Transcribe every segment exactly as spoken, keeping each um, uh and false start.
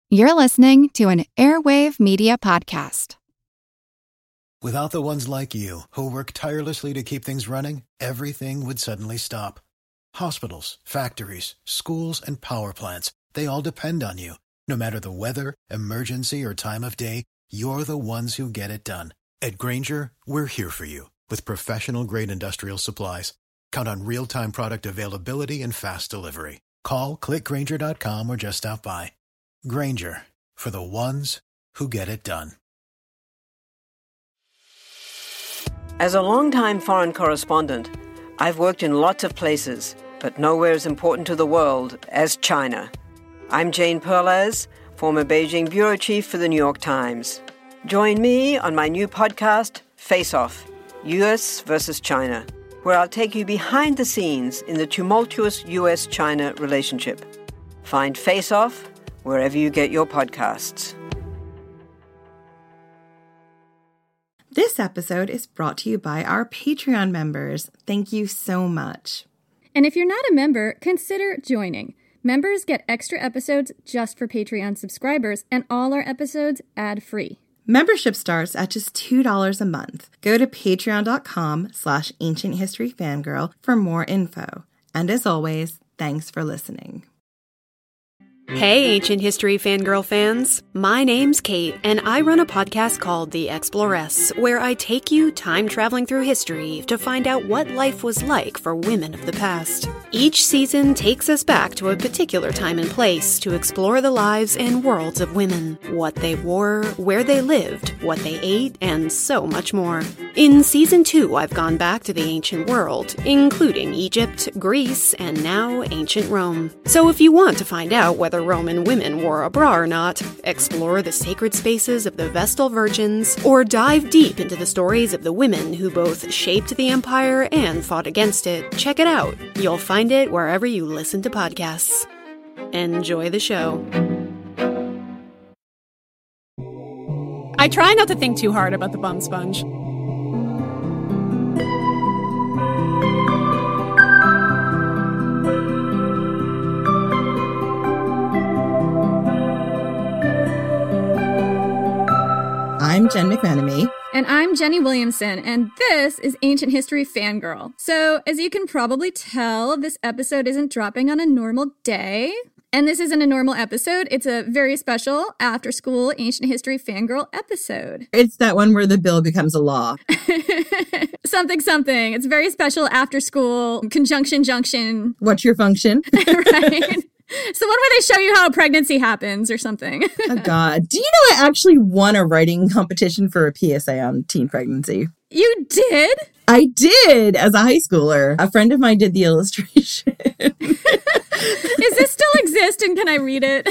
You're listening to an Airwave Media Podcast. Without the ones like you, who work tirelessly to keep things running, everything would suddenly stop. Hospitals, factories, schools, and power plants, they all depend on you. No matter the weather, emergency, or time of day, you're the ones who get it done. At Grainger, we're here for you with professional-grade industrial supplies. Count on real-time product availability and fast delivery. Call, click Grainger dot com, or just stop by. Grainger, for the ones who get it done. As a longtime foreign correspondent, I've worked in lots of places, but nowhere as important to the world as China. I'm Jane Perlez, former Beijing bureau chief for the New York Times. Join me on my new podcast, Face Off, U S versus China, where I'll take you behind the scenes in the tumultuous U S China relationship. Find Face Off wherever you get your podcasts. This episode is brought to you by our Patreon members. Thank you so much. And if you're not a member, consider joining. Members get extra episodes just for Patreon subscribers, and all our episodes ad-free. Membership starts at just two dollars a month. Go to patreon.com slash ancient history fangirl for more info. And as always, thanks for listening. Hey, Ancient History Fangirl fans. My name's Kate, and I run a podcast called The Exploress, where I take you time-traveling through history to find out what life was like for women of the past. Each season takes us back to a particular time and place to explore the lives and worlds of women, what they wore, where they lived, what they ate, and so much more. In Season two, I've gone back to the ancient world, including Egypt, Greece, and now ancient Rome. So if you want to find out whether Roman women wore a bra or not, explore the sacred spaces of the Vestal Virgins, or dive deep into the stories of the women who both shaped the empire and fought against it, check it out. You'll find it wherever you listen to podcasts. Enjoy the show. I try not to think too hard about the bum sponge. I'm Jen McMenemy. And I'm Jenny Williamson, and this is Ancient History Fangirl. So, as you can probably tell, this episode isn't dropping on a normal day. And this isn't a normal episode. It's a very special after-school Ancient History Fangirl episode. It's that one where the bill becomes a law. something, something. It's very special after-school conjunction junction. What's your function? Right. So one where they show you how a pregnancy happens or something. Oh, God. Do you know I actually won a writing competition for a P S A on teen pregnancy? You did? I did, as a high schooler. A friend of mine did the illustration. Does this still exist, and can I read it?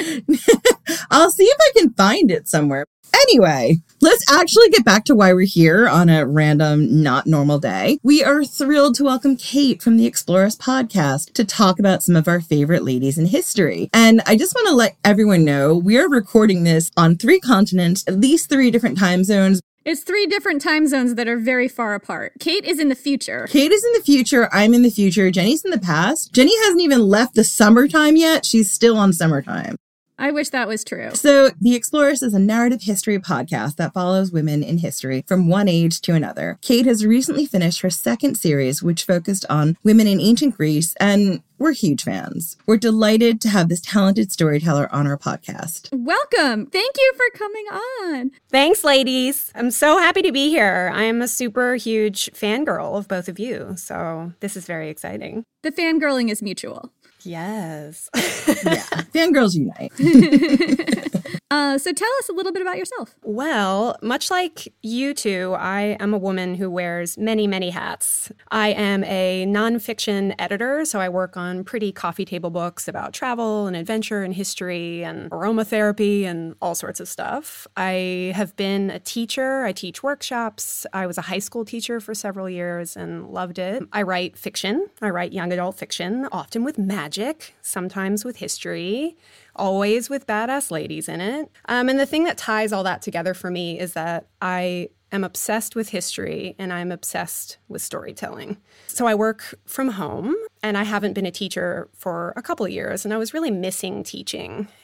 I'll see if I can find it somewhere. Anyway, let's actually get back to why we're here on a random, not normal day. We are thrilled to welcome Kate from the Explorers podcast to talk about some of our favorite ladies in history. And I just want to let everyone know we are recording this on three continents, at least three different time zones. It's three different time zones that are very far apart. Kate is in the future. Kate is in the future. I'm in the future. Jenny's in the past. Jenny hasn't even left the summertime yet. She's still on summertime. I wish that was true. So, The Explorers is a narrative history podcast that follows women in history from one age to another. Kate has recently finished her second series, which focused on women in ancient Greece, and we're huge fans. We're delighted to have this talented storyteller on our podcast. Welcome. Thank you for coming on. Thanks, ladies. I'm so happy to be here. I'm a super huge fangirl of both of you, so this is very exciting. The fangirling is mutual. Yes. Yeah, fangirls unite. uh, so tell us a little bit about yourself. Well, much like you two, I am a woman who wears many, many hats. I am a nonfiction editor, so I work on pretty coffee table books about travel and adventure and history and aromatherapy and all sorts of stuff. I have been a teacher. I teach workshops. I was a high school teacher for several years and loved it. I write fiction. I write young adult fiction, often with magic. Magic, sometimes with history, always with badass ladies in it. Um, and the thing that ties all that together for me is that I am obsessed with history and I'm obsessed with storytelling. So I work from home and I haven't been a teacher for a couple of years and I was really missing teaching.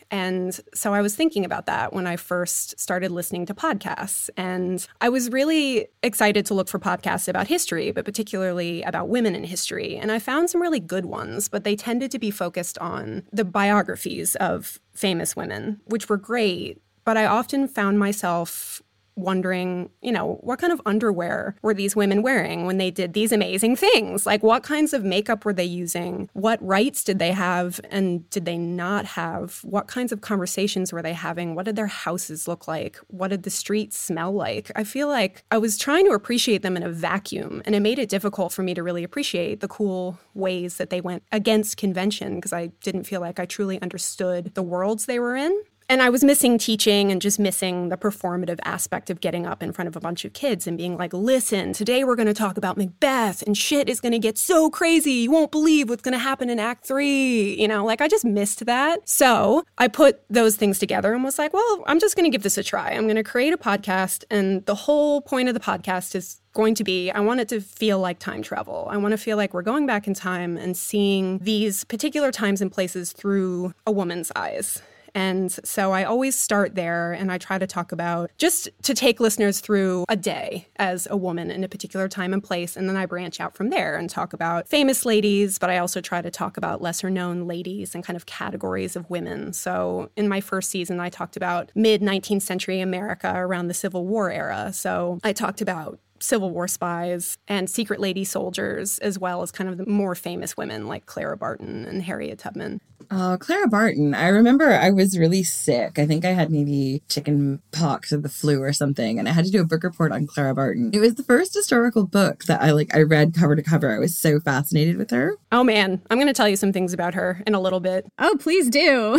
And so I was thinking about that when I first started listening to podcasts. And I was really excited to look for podcasts about history, but particularly about women in history. And I found some really good ones, but they tended to be focused on the biographies of famous women, which were great. But I often found myself wondering, you know, what kind of underwear were these women wearing when they did these amazing things? Like, what kinds of makeup were they using? What rights did they have and did they not have? What kinds of conversations were they having? What did their houses look like? What did the streets smell like? I feel like I was trying to appreciate them in a vacuum, and it made it difficult for me to really appreciate the cool ways that they went against convention because I didn't feel like I truly understood the worlds they were in. And I was missing teaching and just missing the performative aspect of getting up in front of a bunch of kids and being like, listen, today we're going to talk about Macbeth and shit is going to get so crazy. You won't believe what's going to happen in Act Three. You know, like I just missed that. So I put those things together and was like, well, I'm just going to give this a try. I'm going to create a podcast. And the whole point of the podcast is going to be, I want it to feel like time travel. I want to feel like we're going back in time and seeing these particular times and places through a woman's eyes. And so I always start there and I try to talk about just to take listeners through a day as a woman in a particular time and place. And then I branch out from there and talk about famous ladies, but I also try to talk about lesser known ladies and kind of categories of women. So in my first season, I talked about mid-nineteenth century America around the Civil War era. So I talked about Civil War spies and secret lady soldiers, as well as kind of the more famous women like Clara Barton and Harriet Tubman. Oh, Clara Barton. I remember I was really sick. I think I had maybe chicken pox or the flu or something, and I had to do a book report on Clara Barton. It was the first historical book that I like. I read cover to cover. I was so fascinated with her. Oh, man. I'm going to tell you some things about her in a little bit. Oh, please do.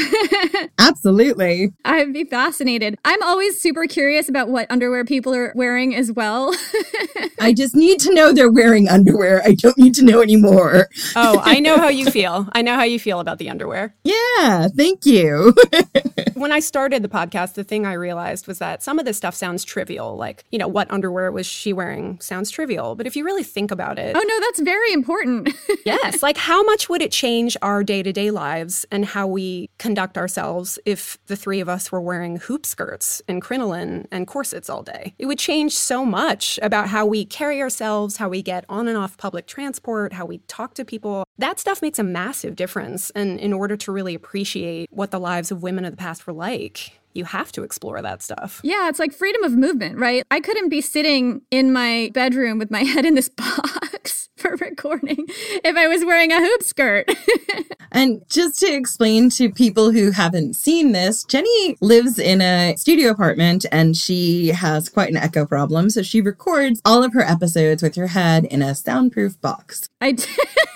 Absolutely. I'd be fascinated. I'm always super curious about what underwear people are wearing as well. I just need to know they're wearing underwear. I don't need to know anymore. Oh, I know how you feel. I know how you feel about the underwear. Yeah, thank you. When I started the podcast, the thing I realized was that some of this stuff sounds trivial. Like, you know, what underwear was she wearing sounds trivial. But if you really think about it. Oh, no, that's very important. Yes. Like, how much would it change our day-to-day lives and how we conduct ourselves if the three of us were wearing hoop skirts and crinoline and corsets all day? It would change so much about how we carry ourselves, how we get on and off public transport, how we talk to people. That stuff makes a massive difference. And in order to really appreciate what the lives of women of the past were like, you have to explore that stuff. Yeah, it's like freedom of movement, right? I couldn't be sitting in my bedroom with my head in this box for recording if I was wearing a hoop skirt. And just to explain to people who haven't seen this, Jenny lives in a studio apartment and she has quite an echo problem. So she records all of her episodes with her head in a soundproof box. I d-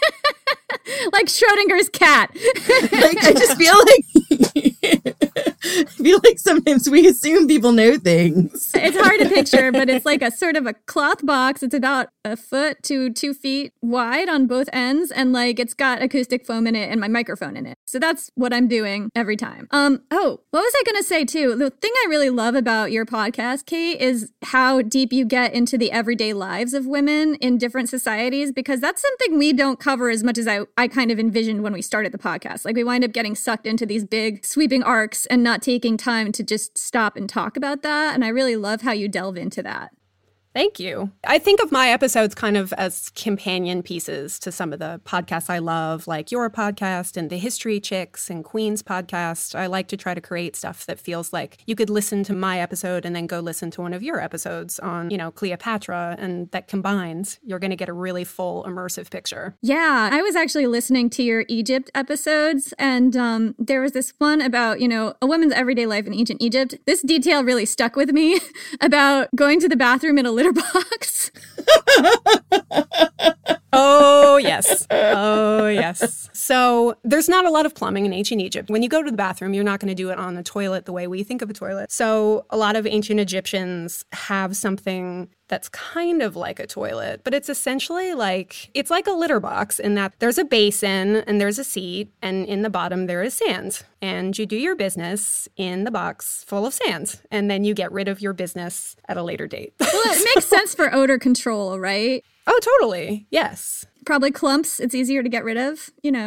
like Schrodinger's cat. Like, I just feel like... I feel like sometimes we assume people know things. It's hard to picture, but it's like a sort of a cloth box. It's about a foot to two feet wide on both ends. And like it's got acoustic foam in it and my microphone in it. So that's what I'm doing every time. Um. Oh, what was I going to say too? The thing I really love about your podcast, Kate, is how deep you get into the everyday lives of women in different societies, because that's something we don't cover as much as I, I kind of envisioned when we started the podcast. Like we wind up getting sucked into these big sweeping arcs and not taking time to just stop and talk about that. And I really love how you delve into that. Thank you. I think of my episodes kind of as companion pieces to some of the podcasts I love, like your podcast and the History Chicks and Queen's podcast. I like to try to create stuff that feels like you could listen to my episode and then go listen to one of your episodes on, you know, Cleopatra, and that combined, you're going to get a really full immersive picture. Yeah, I was actually listening to your Egypt episodes, and um, there was this one about, you know, a woman's everyday life in ancient Egypt. This detail really stuck with me about going to the bathroom in a litter box. Oh, yes. Oh, yes. So there's not a lot of plumbing in ancient Egypt. When you go to the bathroom, you're not going to do it on a toilet the way we think of a toilet. So a lot of ancient Egyptians have something that's kind of like a toilet, but it's essentially like, it's like a litter box in that there's a basin and there's a seat, and in the bottom there is sand. And you do your business in the box full of sand, and then you get rid of your business at a later date. Well, it makes sense for odor control, right? Oh, totally. Yes. Probably clumps. It's easier to get rid of, you know.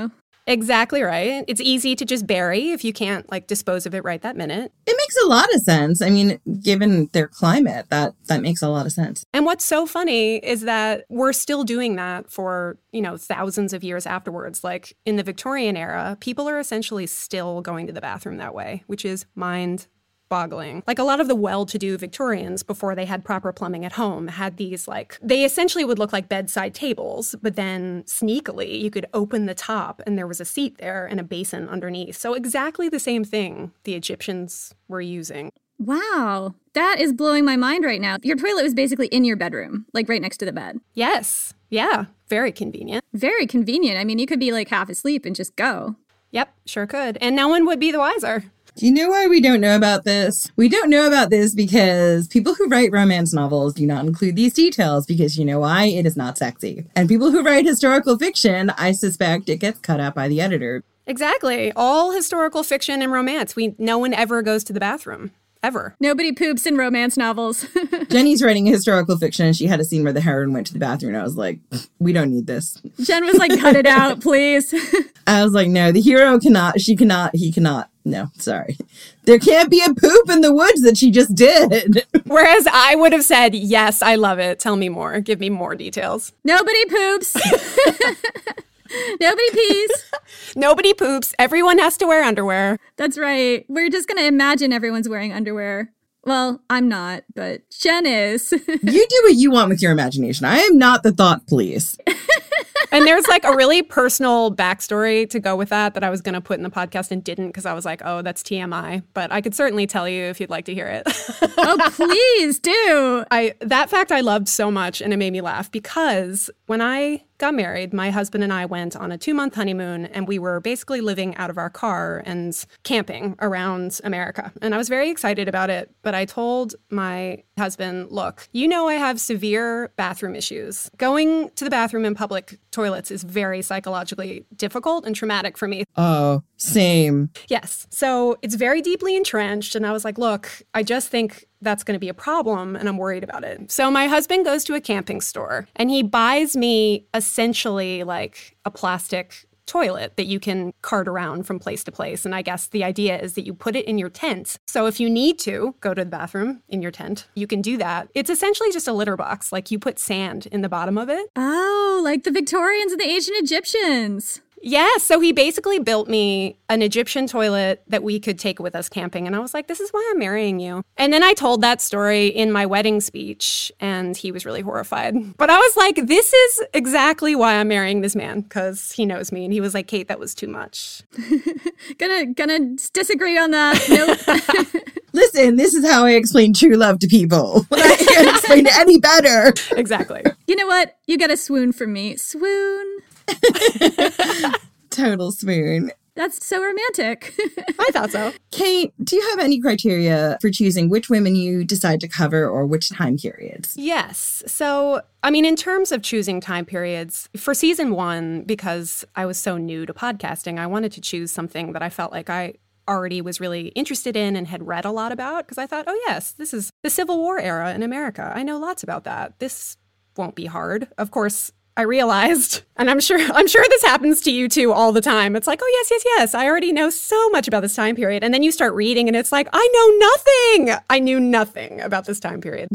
Exactly right. It's easy to just bury if you can't like dispose of it right that minute. It makes a lot of sense. I mean, given their climate, that that makes a lot of sense. And what's so funny is that we're still doing that for, you know, thousands of years afterwards. Like in the Victorian era, people are essentially still going to the bathroom that way, which is mind boggling. Like a lot of the well-to-do Victorians before they had proper plumbing at home had these like, they essentially would look like bedside tables, but then sneakily you could open the top and there was a seat there and a basin underneath. So exactly the same thing the Egyptians were using. Wow. That is blowing my mind right now. Your toilet was basically in your bedroom, like right next to the bed. Yes. Yeah. Very convenient. Very convenient. I mean, you could be like half asleep and just go. Yep, sure could. And no one would be the wiser. Do you know why we don't know about this? We don't know about this because people who write romance novels do not include these details because you know why? It is not sexy. And people who write historical fiction, I suspect it gets cut out by the editor. Exactly. All historical fiction and romance, we no one ever goes to the bathroom. Ever. Nobody poops in romance novels. Jenny's writing a historical fiction and she had a scene where the heroine went to the bathroom and I was like, we don't need this. Jen was like, cut it out, please. I was like, no, the hero cannot, she cannot, he cannot. No, sorry. There can't be a poop in the woods that she just did. Whereas I would have said, yes, I love it. Tell me more. Give me more details. Nobody poops. Nobody pees. Nobody poops. Everyone has to wear underwear. That's right. We're just going to imagine everyone's wearing underwear. Well, I'm not, but Jen is. You do what you want with your imagination. I am not the thought police. And there's like a really personal backstory to go with that that I was going to put in the podcast and didn't because I was like, oh, that's T M I. But I could certainly tell you if you'd like to hear it. Oh, please do. I that fact I loved so much and it made me laugh because when I got married, my husband and I went on a two-month honeymoon and we were basically living out of our car and camping around America. And I was very excited about it. But I told my husband, look, you know I have severe bathroom issues. Going to the bathroom in public toilets is very psychologically difficult and traumatic for me. Oh, same. Yes. So it's very deeply entrenched. And I was like, look, I just think that's going to be a problem and I'm worried about it. So my husband goes to a camping store and he buys me essentially like a plastic toilet that you can cart around from place to place. And I guess the idea is that you put it in your tent. So if you need to go to the bathroom in your tent, you can do that. It's essentially just a litter box. Like you put sand in the bottom of it. Oh, like the Victorians and the ancient Egyptians. Yeah, so he basically built me an Egyptian toilet that we could take with us camping. And I was like, this is why I'm marrying you. And then I told that story in my wedding speech, and he was really horrified. But I was like, this is exactly why I'm marrying this man, because he knows me. And he was like, Kate, that was too much. gonna gonna disagree on that. Nope. Listen, this is how I explain true love to people. I can't explain it any better. Exactly. You know what? You get a swoon from me. Swoon. Total swoon. That's so romantic. I thought so. Kate, do you have any criteria for choosing which women you decide to cover or which time periods? Yes. So, I mean, in terms of choosing time periods, for season one, because I was so new to podcasting, I wanted to choose something that I felt like I already was really interested in and had read a lot about, because I thought, oh, yes, this is the Civil War era in America. I know lots about that. This won't be hard. Of course, I realized, and I'm sure I'm sure this happens to you too all the time. It's like, oh, yes, yes, yes. I already know so much about this time period. And then you start reading and it's like, I know nothing. I knew nothing about this time period.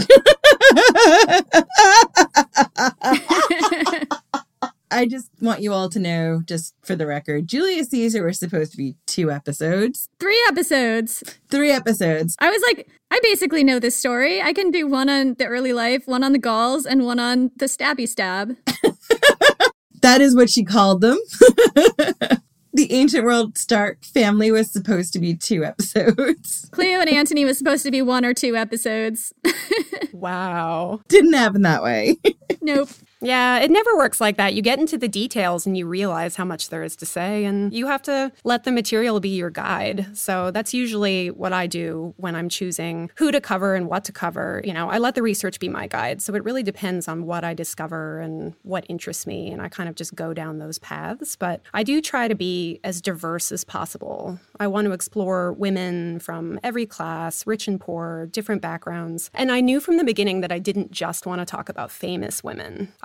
I just want you all to know, just for the record, Julius Caesar was supposed to be two episodes. Three episodes. Three episodes. I was like, I basically know this story. I can do one on the early life, one on the Gauls, and one on the stabby stab. That is what she called them. The ancient world Stark family was supposed to be two episodes. Cleo and Antony was supposed to be one or two episodes. Wow. Didn't happen that way. Nope. Yeah, it never works like that. You get into the details and you realize how much there is to say, and you have to let the material be your guide. So that's usually what I do when I'm choosing who to cover and what to cover. You know, I let the research be my guide. So it really depends on what I discover and what interests me, and I kind of just go down those paths. But I do try to be as diverse as possible. I want to explore women from every class, rich and poor, different backgrounds. And I knew from the beginning that I didn't just want to talk about famous women.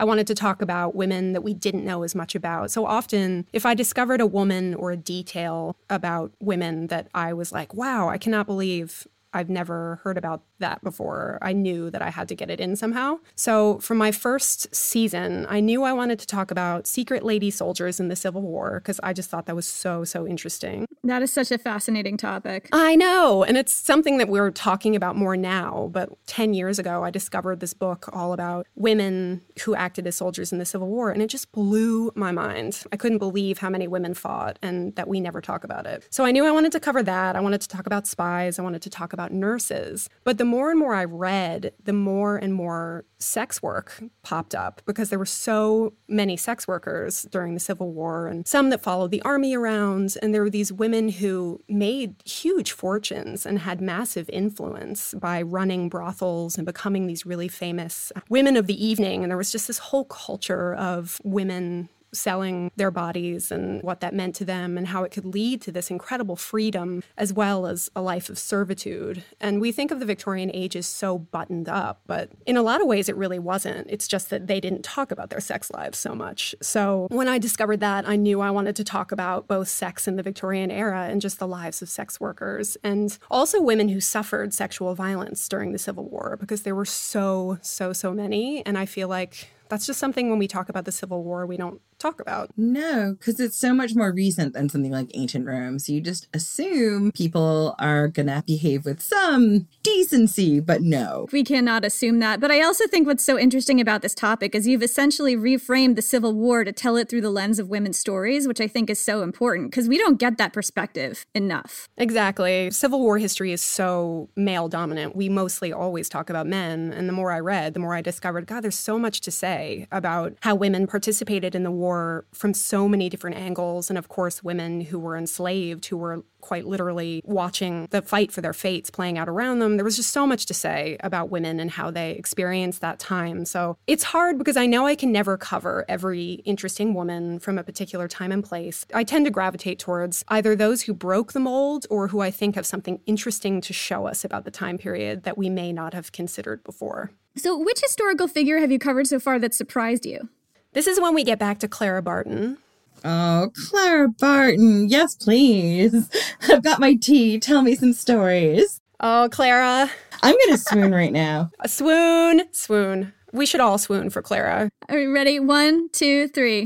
I wanted to talk about women that we didn't know as much about. So often, if I discovered a woman or a detail about women that I was like, wow, I cannot believe I've never heard about that before, I knew that I had to get it in somehow. So for my first season, I knew I wanted to talk about secret lady soldiers in the Civil War because I just thought that was so, so interesting. That is such a fascinating topic. I know. And it's something that we're talking about more now. But ten years ago, I discovered this book all about women who acted as soldiers in the Civil War. And it just blew my mind. I couldn't believe how many women fought and that we never talk about it. So I knew I wanted to cover that. I wanted to talk about spies. I wanted to talk about nurses. But the more and more I read, the more and more sex work popped up because there were so many sex workers during the Civil War and some that followed the army around. And there were these women who made huge fortunes and had massive influence by running brothels and becoming these really famous women of the evening. And there was just this whole culture of women selling their bodies and what that meant to them and how it could lead to this incredible freedom as well as a life of servitude. And we think of the Victorian age as so buttoned up, but in a lot of ways it really wasn't. It's just that they didn't talk about their sex lives so much. So when I discovered that, I knew I wanted to talk about both sex in the Victorian era and just the lives of sex workers and also women who suffered sexual violence during the Civil War because there were so, so, so many. And I feel like that's just something when we talk about the Civil War, we don't talk about. No, because it's so much more recent than something like ancient Rome. So you just assume people are going to behave with some decency, but no. We cannot assume that. But I also think what's so interesting about this topic is you've essentially reframed the Civil War to tell it through the lens of women's stories, which I think is so important because we don't get that perspective enough. Exactly. Civil War history is so male dominant. We mostly always talk about men. And the more I read, the more I discovered, God, there's so much to say about how women participated in the war from so many different angles. And of course, women who were enslaved, who were quite literally watching the fight for their fates playing out around them. There was just so much to say about women and how they experienced that time. So it's hard because I know I can never cover every interesting woman from a particular time and place. I tend to gravitate towards either those who broke the mold or who I think have something interesting to show us about the time period that we may not have considered before. So which historical figure have you covered so far that surprised you? This is when we get back to Clara Barton. Oh, Clara Barton. Yes, please. I've got my tea. Tell me some stories. Oh, Clara. I'm going to swoon right now. A swoon. Swoon. We should all swoon for Clara. Are we ready? One, two, three.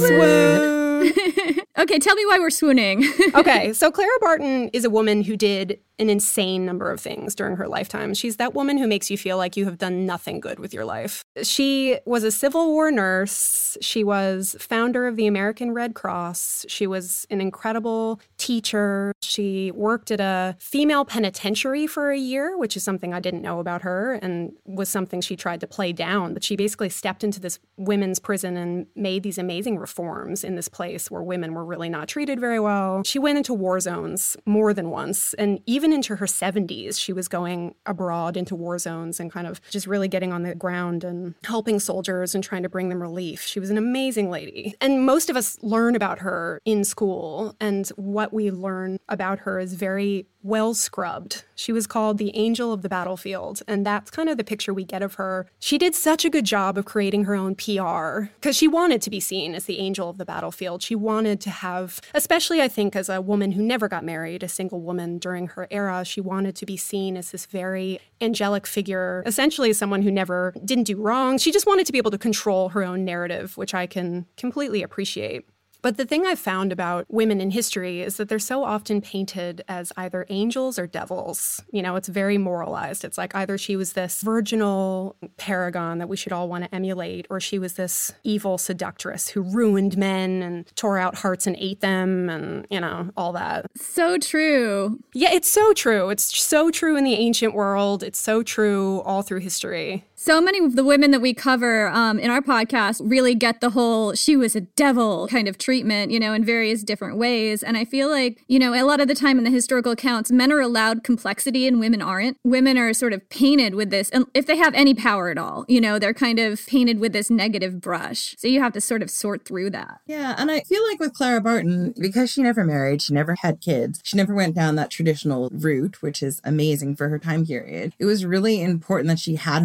Swoon. Okay, tell me why we're swooning. Okay, so Clara Barton is a woman who did an insane number of things during her lifetime. She's that woman who makes you feel like you have done nothing good with your life. She was a Civil War nurse. She was founder of the American Red Cross. She was an incredible teacher. She worked at a female penitentiary for a year, which is something I didn't know about her and was something she tried to play down. But she basically stepped into this women's prison and made these amazing reforms in this place where women were really not treated very well. She went into war zones more than once, and even into her seventies, she was going abroad into war zones and kind of just really getting on the ground and helping soldiers and trying to bring them relief. She was an amazing lady. And most of us learn about her in school, and what we learn about her is very well scrubbed. She was called the angel of the battlefield, and that's kind of the picture we get of her. She did such a good job of creating her own P R because she wanted to be seen as the angel of the battlefield. She wanted to have, especially I think as a woman who never got married, a single woman during her era, she wanted to be seen as this very angelic figure, essentially someone who never didn't do wrong. She just wanted to be able to control her own narrative, which I can completely appreciate. But the thing I've found about women in history is that they're so often painted as either angels or devils. You know, it's very moralized. It's like either she was this virginal paragon that we should all want to emulate, or she was this evil seductress who ruined men and tore out hearts and ate them and, you know, all that. So true. Yeah, it's so true. It's so true in the ancient world. It's so true all through history. So many of the women that we cover um, in our podcast really get the whole she was a devil kind of treatment, you know, in various different ways. And I feel like, you know, a lot of the time in the historical accounts, men are allowed complexity and women aren't. Women are sort of painted with this, and if they have any power at all, you know, they're kind of painted with this negative brush. So you have to sort of sort through that. Yeah, and I feel like with Clara Barton, because she never married, she never had kids, she never went down that traditional route, which is amazing for her time period. It was really important that she had her own P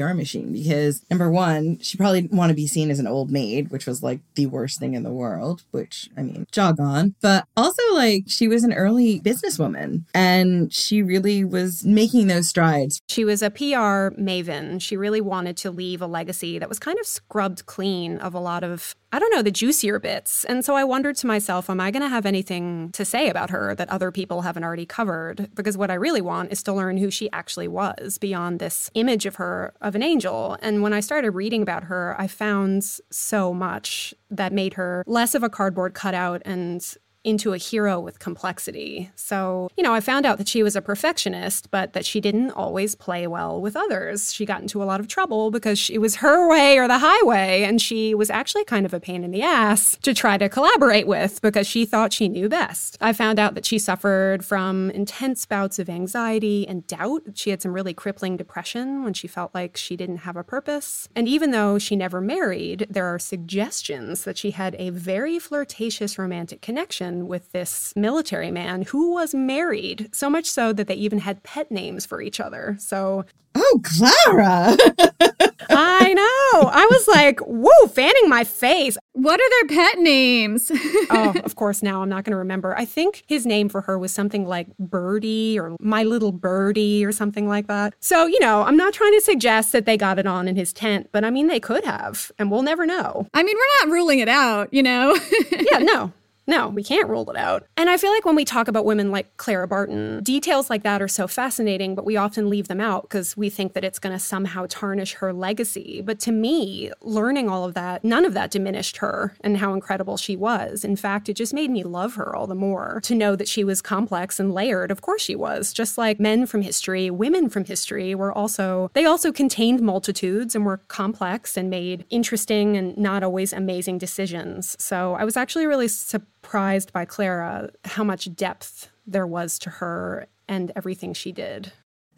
P R machine because, number one, she probably didn't want to be seen as an old maid, which was like the worst thing in the world, which, I mean, jog on. But also, like, she was an early businesswoman and she really was making those strides. She was a P R maven. She really wanted to leave a legacy that was kind of scrubbed clean of a lot of, I don't know, the juicier bits. And so I wondered to myself, am I going to have anything to say about her that other people haven't already covered? Because what I really want is to learn who she actually was beyond this image of her of an angel. And when I started reading about her, I found so much that made her less of a cardboard cutout and into a hero with complexity. So, you know, I found out that she was a perfectionist, but that she didn't always play well with others. She got into a lot of trouble because she, it was her way or the highway, and she was actually kind of a pain in the ass to try to collaborate with because she thought she knew best. I found out that she suffered from intense bouts of anxiety and doubt. She had some really crippling depression when she felt like she didn't have a purpose. And even though she never married, there are suggestions that she had a very flirtatious romantic connection with this military man who was married, so much so that they even had pet names for each other. So, oh, Clara! I know. I was like, whoa, fanning my face. What are their pet names? Oh, of course, now I'm not going to remember. I think his name for her was something like Birdie or My Little Birdie or something like that. So, you know, I'm not trying to suggest that they got it on in his tent, but I mean, they could have, and we'll never know. I mean, we're not ruling it out, you know? Yeah, no. No, we can't rule it out. And I feel like when we talk about women like Clara Barton, details like that are so fascinating, but we often leave them out because we think that it's going to somehow tarnish her legacy. But to me, learning all of that, none of that diminished her and how incredible she was. In fact, it just made me love her all the more to know that she was complex and layered. Of course she was. Just like men from history, women from history were also, they also contained multitudes and were complex and made interesting and not always amazing decisions. So I was actually really surprised surprised by Clara how much depth there was to her and everything she did.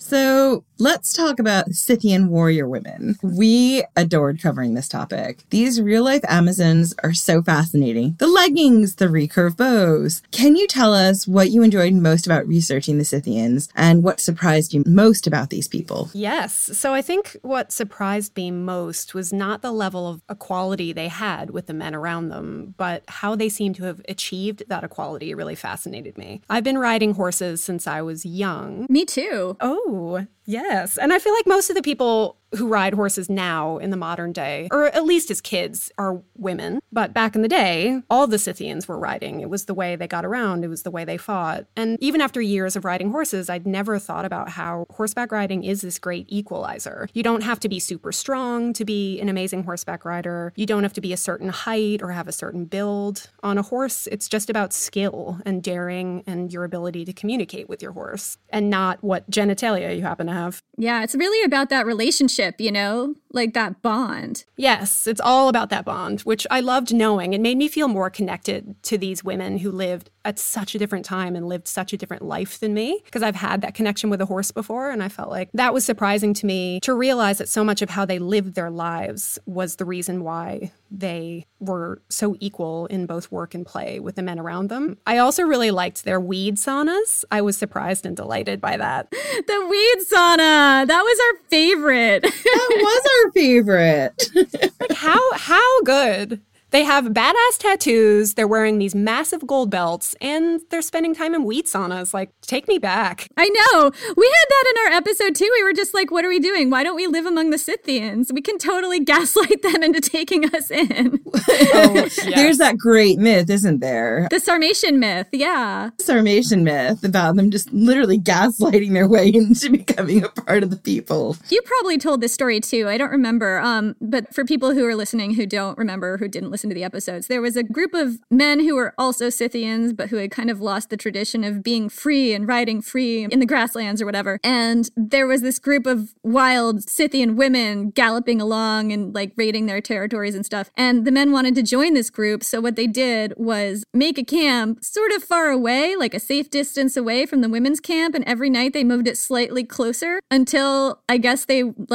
So let's talk about Scythian warrior women. We adored covering this topic. These real-life Amazons are so fascinating. The leggings, the recurve bows. Can you tell us what you enjoyed most about researching the Scythians and what surprised you most about these people? Yes. So I think what surprised me most was not the level of equality they had with the men around them, but how they seemed to have achieved that equality really fascinated me. I've been riding horses since I was young. Me too. Oh, yes. And I feel like most of the people who ride horses now in the modern day, or at least as kids, are women. But back in the day, all the Scythians were riding. It was the way they got around. It was the way they fought. And even after years of riding horses, I'd never thought about how horseback riding is this great equalizer. You don't have to be super strong to be an amazing horseback rider. You don't have to be a certain height or have a certain build. On a horse, it's just about skill and daring and your ability to communicate with your horse, and not what genitalia you happen to have. Yeah, it's really about that relationship, you know, like that bond. Yes, it's all about that bond, which I loved knowing. It made me feel more connected to these women who lived at such a different time and lived such a different life than me, because I've had that connection with a horse before. And I felt like that was surprising to me to realize that so much of how they lived their lives was the reason why they were so equal in both work and play with the men around them. I also really liked their weed saunas. I was surprised and delighted by that. The weed sauna, that was our favorite. That was our favorite. Like how how good. They have badass tattoos, they're wearing these massive gold belts, and they're spending time in weed saunas. Like, take me back. I know. We had that in our episode, too. We were just like, what are we doing? Why don't we live among the Scythians? We can totally gaslight them into taking us in. Oh, yes. There's that great myth, isn't there? The Sarmatian myth, yeah. Sarmatian myth about them just literally gaslighting their way into becoming a part of the people. You probably told this story, too. I don't remember. Um, but for people who are listening who don't remember, who didn't listen to the episodes, there was a group of men who were also Scythians, but who had kind of lost the tradition of being free and riding free in the grasslands or whatever. And there was this group of wild Scythian women galloping along and like raiding their territories and stuff. And the men wanted to join this group. So what they did was make a camp sort of far away, like a safe distance away from the women's camp. And every night they moved it slightly closer until I guess they like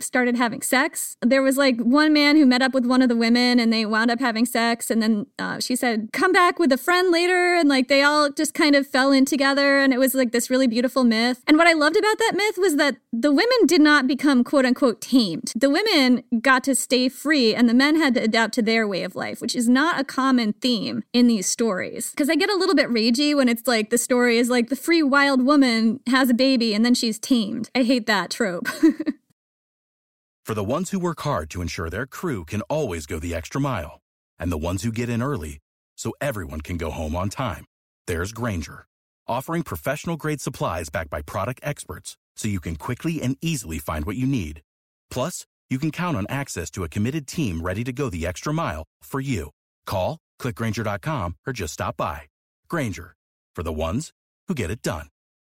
started having sex. There was like one man who met up with one of the women and they wound up having sex. And then uh, she said, come back with a friend later. And like they all just kind of fell in together. And it was like this really beautiful myth. And what I loved about that myth was that the women did not become quote unquote tamed. The women got to stay free and the men had to adapt to their way of life, which is not a common theme in these stories. Because I get a little bit ragey when it's like the story is like the free wild woman has a baby and then she's tamed. I hate that trope. For the ones who work hard to ensure their crew can always go the extra mile, and the ones who get in early so everyone can go home on time, there's Grainger, offering professional-grade supplies backed by product experts so you can quickly and easily find what you need. Plus, you can count on access to a committed team ready to go the extra mile for you. Call, click Grainger dot com, or just stop by. Grainger, for the ones who get it done.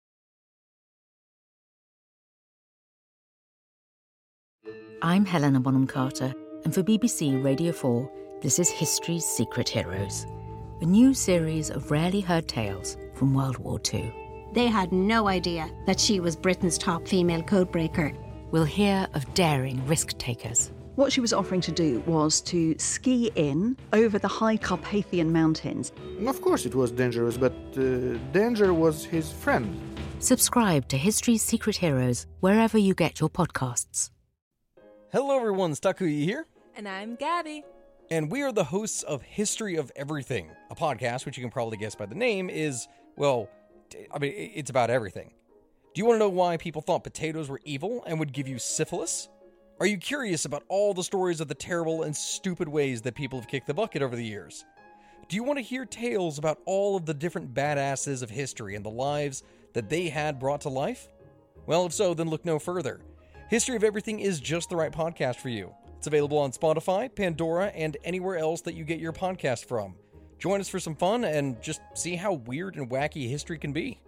I'm Helena Bonham Carter, and for B B C Radio four, this is History's Secret Heroes, a new series of rarely heard tales from World War Two. They had no idea that she was Britain's top female codebreaker. We'll hear of daring risk-takers. What she was offering to do was to ski in over the high Carpathian mountains. Of course it was dangerous, but uh, danger was his friend. Subscribe to History's Secret Heroes wherever you get your podcasts. Hello everyone, Takuya here. And I'm Gabby. And we are the hosts of History of Everything, a podcast which you can probably guess by the name is, well, I mean, it's about everything. Do you want to know why people thought potatoes were evil and would give you syphilis? Are you curious about all the stories of the terrible and stupid ways that people have kicked the bucket over the years? Do you want to hear tales about all of the different badasses of history and the lives that they had brought to life? Well, if so, then look no further. History of Everything is just the right podcast for you. It's available on Spotify, Pandora, and anywhere else that you get your podcast from. Join us for some fun and just see how weird and wacky history can be.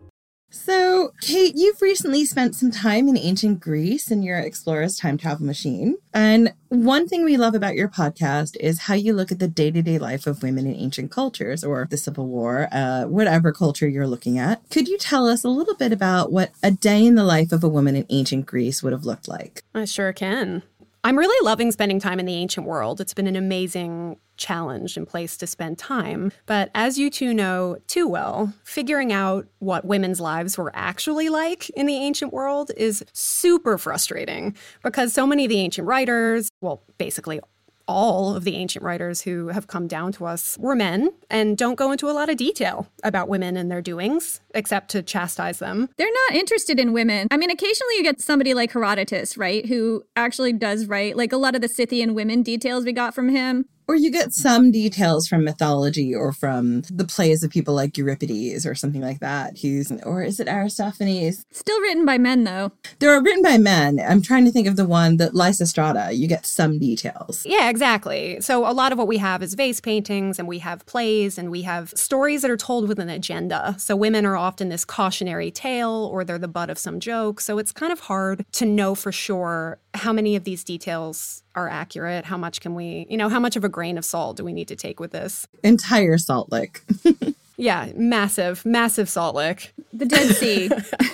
So, Kate, you've recently spent some time in ancient Greece in your Explorer's Time Travel Machine. And one thing we love about your podcast is how you look at the day-to-day life of women in ancient cultures, or the Civil War, uh, whatever culture you're looking at. Could you tell us a little bit about what a day in the life of a woman in ancient Greece would have looked like? I sure can. I'm really loving spending time in the ancient world. It's been an amazing challenge and place to spend time. But as you two know too well, figuring out what women's lives were actually like in the ancient world is super frustrating because so many of the ancient writers, well, basically all of the ancient writers who have come down to us were men and don't go into a lot of detail about women and their doings, except to chastise them. They're not interested in women. I mean, occasionally you get somebody like Herodotus, right, who actually does write, like a lot of the Scythian women details we got from him. Or you get some details from mythology or from the plays of people like Euripides or something like that. Who's, or is it Aristophanes? Still written by men, though. They're written by men. I'm trying to think of the one that Lysistrata. You get some details. Yeah, exactly. So a lot of what we have is vase paintings, and we have plays, and we have stories that are told with an agenda. So women are often this cautionary tale, or they're the butt of some joke. So it's kind of hard to know for sure how many of these details are accurate. How much can we, you know, how much of a grain of salt do we need to take with this? Entire salt lick. Yeah, massive, massive salt lick. The Dead Sea.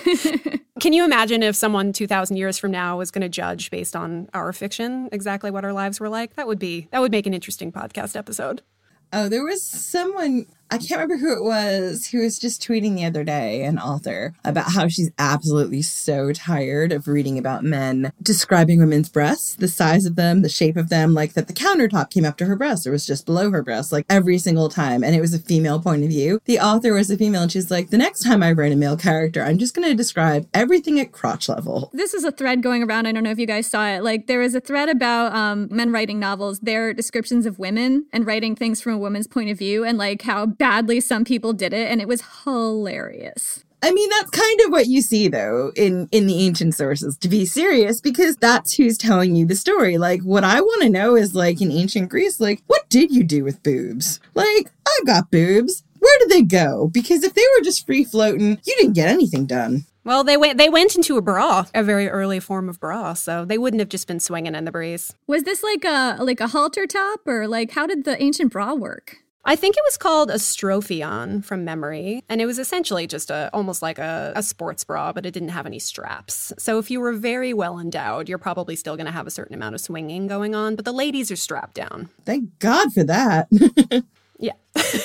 Can you imagine if someone two thousand years from now was going to judge based on our fiction exactly what our lives were like? That would be, that would make an interesting podcast episode. Oh, there was someone, I can't remember who it was, who was just tweeting the other day, an author, about how she's absolutely so tired of reading about men describing women's breasts, the size of them, the shape of them, like that the countertop came up to her breast or was just below her breast, like every single time. And it was a female point of view. The author was a female and she's like, the next time I write a male character, I'm just going to describe everything at crotch level. This is a thread going around. I don't know if you guys saw it. Like there was a thread about um, men writing novels, their descriptions of women and writing things from a woman's point of view and like how badly some people did it, and it was hilarious. I mean, that's kind of what you see, though, in, in the ancient sources, to be serious, because that's who's telling you the story. Like, what I want to know is, like, in ancient Greece, like, what did you do with boobs? Like, I've got boobs. Where did they go? Because if they were just free-floating, you didn't get anything done. Well, they went they went into a bra, a very early form of bra, so they wouldn't have just been swinging in the breeze. Was this like a like a halter top, or like how did the ancient bra work? I think it was called a strophion from memory, and it was essentially just a almost like a, a sports bra, but it didn't have any straps. So if you were very well endowed, you're probably still going to have a certain amount of swinging going on, but the ladies are strapped down. Thank God for that. Yeah.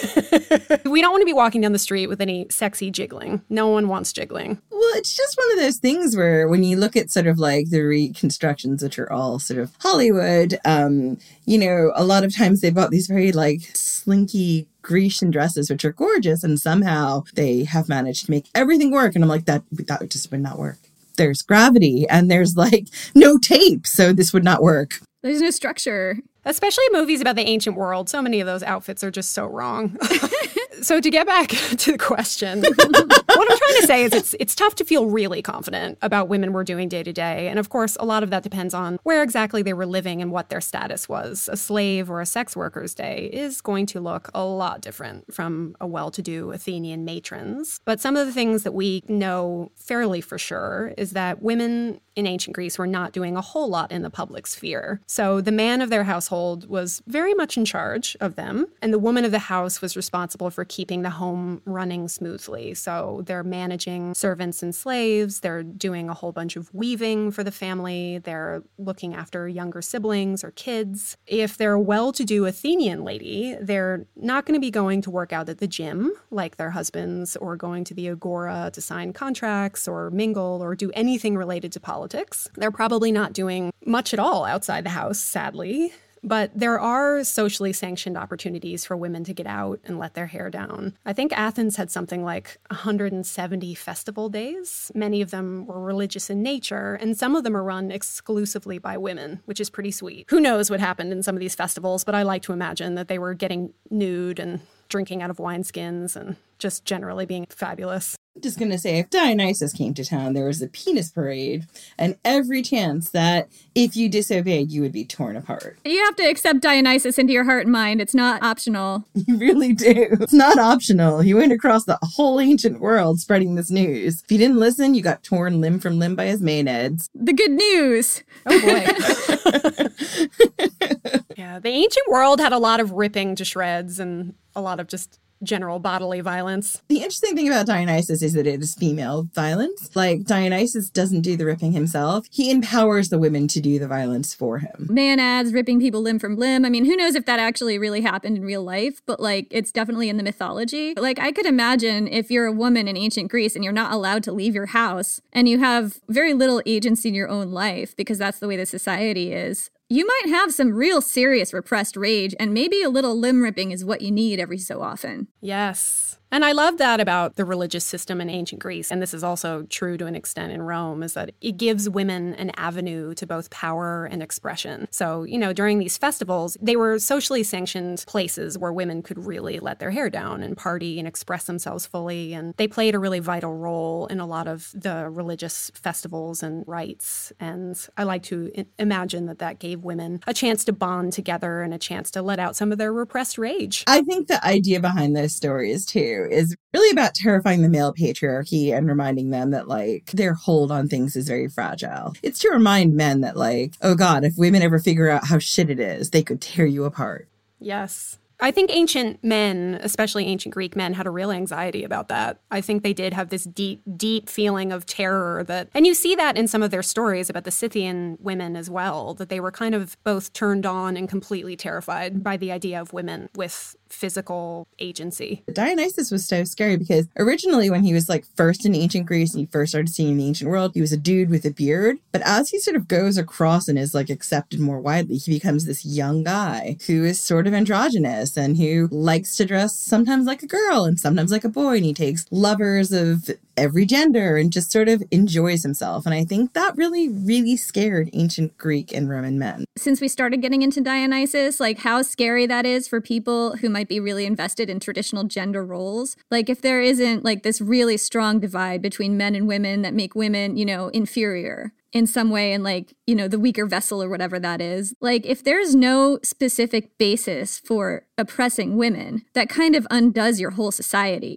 We don't want to be walking down the street with any sexy jiggling. No one wants jiggling. Well, it's just one of those things where when you look at sort of like the reconstructions, which are all sort of Hollywood, um, you know, a lot of times they've got these very like slinky Grecian dresses, which are gorgeous. And somehow they have managed to make everything work. And I'm like, that, that just would not work. There's gravity and there's like no tape. So this would not work. There's no structure. Especially movies about the ancient world. So many of those outfits are just so wrong. So to get back to the question, what I'm trying to say is it's it's tough to feel really confident about women were doing day to day. And of course, a lot of that depends on where exactly they were living and what their status was. A slave or a sex worker's day is going to look a lot different from a well-to-do Athenian matron's. But some of the things that we know fairly for sure is that women in ancient Greece were not doing a whole lot in the public sphere. So the man of their household was very much in charge of them, and the woman of the house was responsible for keeping the home running smoothly. So they're managing servants and slaves, they're doing a whole bunch of weaving for the family, they're looking after younger siblings or kids. If they're a well-to-do Athenian lady, they're not going to be going to work out at the gym like their husbands, or going to the agora to sign contracts or mingle or do anything related to politics. They're probably not doing much at all outside the house, sadly. But there are socially sanctioned opportunities for women to get out and let their hair down. I think Athens had something like one hundred seventy festival days. Many of them were religious in nature, and some of them are run exclusively by women, which is pretty sweet. Who knows what happened in some of these festivals, but I like to imagine that they were getting nude and drinking out of wineskins and just generally being fabulous. I'm just going to say, if Dionysus came to town, there was a penis parade, and every chance that if you disobeyed, you would be torn apart. You have to accept Dionysus into your heart and mind. It's not optional. You really do. It's not optional. He went across the whole ancient world spreading this news. If you didn't listen, you got torn limb from limb by his maenads. The good news. Oh, boy. Yeah, the ancient world had a lot of ripping to shreds and a lot of just general bodily violence. The interesting thing about Dionysus is that it is female violence. Like, Dionysus doesn't do the ripping himself. He empowers the women to do the violence for him. Maenads ripping people limb from limb. I mean, who knows if that actually really happened in real life, but like, it's definitely in the mythology. Like, I could imagine if you're a woman in ancient Greece and you're not allowed to leave your house and you have very little agency in your own life because that's the way the society is, you might have some real serious repressed rage, and maybe a little limb ripping is what you need every so often. Yes. And I love that about the religious system in ancient Greece, and this is also true to an extent in Rome, is that it gives women an avenue to both power and expression. So, you know, during these festivals, they were socially sanctioned places where women could really let their hair down and party and express themselves fully, and they played a really vital role in a lot of the religious festivals and rites. And I like to I- imagine that that gave women a chance to bond together and a chance to let out some of their repressed rage. I think the idea behind those stories, too, is really about terrifying the male patriarchy and reminding them that, like, their hold on things is very fragile. It's to remind men that, like, oh God, if women ever figure out how shit it is, they could tear you apart. Yes. I think ancient men, especially ancient Greek men, had a real anxiety about that. I think they did have this deep, deep feeling of terror that, and you see that in some of their stories about the Scythian women as well, that they were kind of both turned on and completely terrified by the idea of women with physical agency. Dionysus was so scary because originally when he was like first in ancient Greece and he first started seeing the ancient world, he was a dude with a beard. But as he sort of goes across and is like accepted more widely, he becomes this young guy who is sort of androgynous and who likes to dress sometimes like a girl and sometimes like a boy. And he takes lovers of every gender and just sort of enjoys himself. And I think that really, really scared ancient Greek and Roman men. Since we started getting into Dionysus, like how scary that is for people who might be really invested in traditional gender roles. Like if there isn't like this really strong divide between men and women that make women, you know, inferior in some way and like, you know, the weaker vessel or whatever that is. Like if there's no specific basis for oppressing women, that kind of undoes your whole society.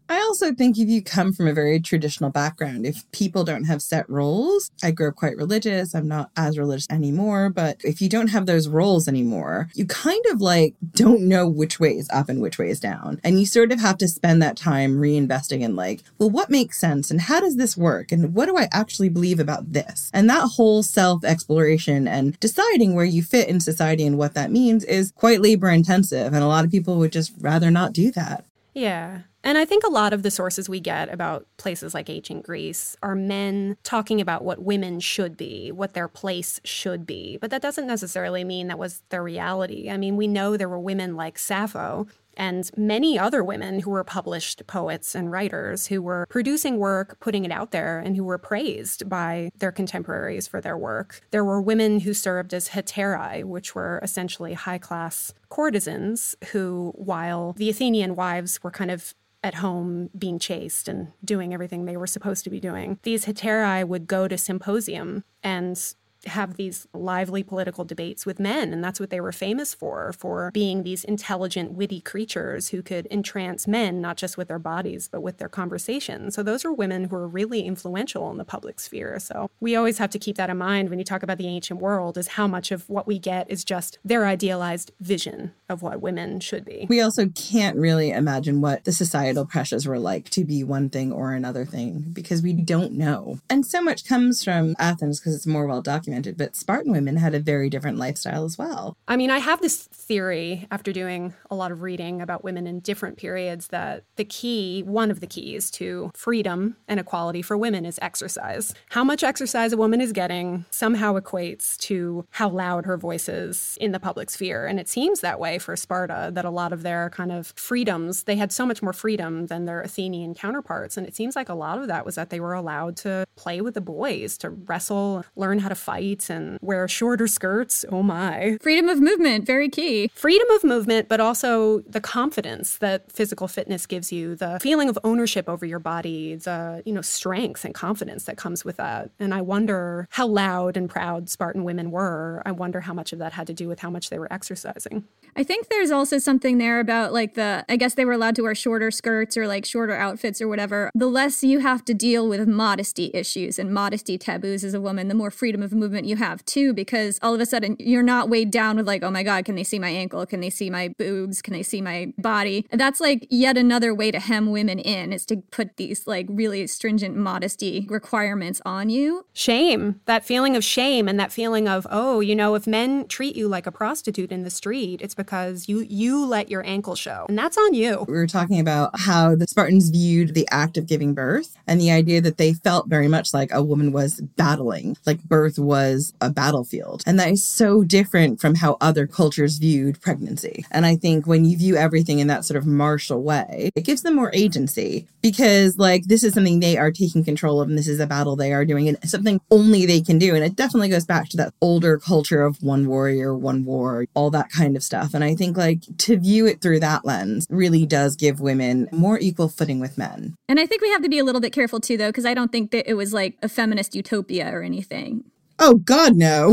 I also think if you come from a very traditional background, if people don't have set roles, I grew up quite religious, I'm not as religious anymore, but if you don't have those roles anymore, you kind of like don't know which way is up and which way is down. And you sort of have to spend that time reinvesting in like, well, what makes sense and how does this work? And what do I actually believe about this? And that whole self-exploration and deciding where you fit in society and what that means is quite labor intensive. And a lot of people would just rather not do that. Yeah. And I think a lot of the sources we get about places like ancient Greece are men talking about what women should be, what their place should be. But that doesn't necessarily mean that was their reality. I mean, we know there were women like Sappho and many other women who were published poets and writers who were producing work, putting it out there, and who were praised by their contemporaries for their work. There were women who served as hetairai, which were essentially high-class courtesans who, while the Athenian wives were kind of at home being chaste and doing everything they were supposed to be doing, these hetairai would go to symposium and have these lively political debates with men. And that's what they were famous for, for being these intelligent, witty creatures who could entrance men, not just with their bodies, but with their conversation. So those are women who are really influential in the public sphere. So we always have to keep that in mind when you talk about the ancient world, is how much of what we get is just their idealized vision of what women should be. We also can't really imagine what the societal pressures were like to be one thing or another thing, because we don't know. And so much comes from Athens because it's more well documented. But Spartan women had a very different lifestyle as well. I mean, I have this theory after doing a lot of reading about women in different periods that the key, one of the keys to freedom and equality for women is exercise. How much exercise a woman is getting somehow equates to how loud her voice is in the public sphere. And it seems that way for Sparta, that a lot of their kind of freedoms, they had so much more freedom than their Athenian counterparts. And it seems like a lot of that was that they were allowed to play with the boys, to wrestle, learn how to fight, and wear shorter skirts. Oh my. Freedom of movement, very key. Freedom of movement, but also the confidence that physical fitness gives you, the feeling of ownership over your body, the, you know, strength and confidence that comes with that. And I wonder how loud and proud Spartan women were. I wonder how much of that had to do with how much they were exercising. I think there's also something there about like the, I guess they were allowed to wear shorter skirts or like shorter outfits or whatever. The less you have to deal with modesty issues and modesty taboos as a woman, the more freedom of movement you have too, because all of a sudden you're not weighed down with like, oh my God, can they see my ankle? Can they see my boobs? Can they see my body? And that's like yet another way to hem women in, is to put these like really stringent modesty requirements on you. Shame, that feeling of shame and that feeling of, oh, you know, if men treat you like a prostitute in the street, it's because you you let your ankle show, and that's on you. We were talking about how the Spartans viewed the act of giving birth and the idea that they felt very much like a woman was battling, like birth was a battlefield. And that is so different from how other cultures viewed pregnancy. And I think when you view everything in that sort of martial way, it gives them more agency, because like this is something they are taking control of and this is a battle they are doing and something only they can do. And it definitely goes back to that older culture of one warrior, one war, all that kind of stuff. And I think like to view it through that lens really does give women more equal footing with men. And I think we have to be a little bit careful too, though, because I don't think that it was like a feminist utopia or anything. Oh, God, no.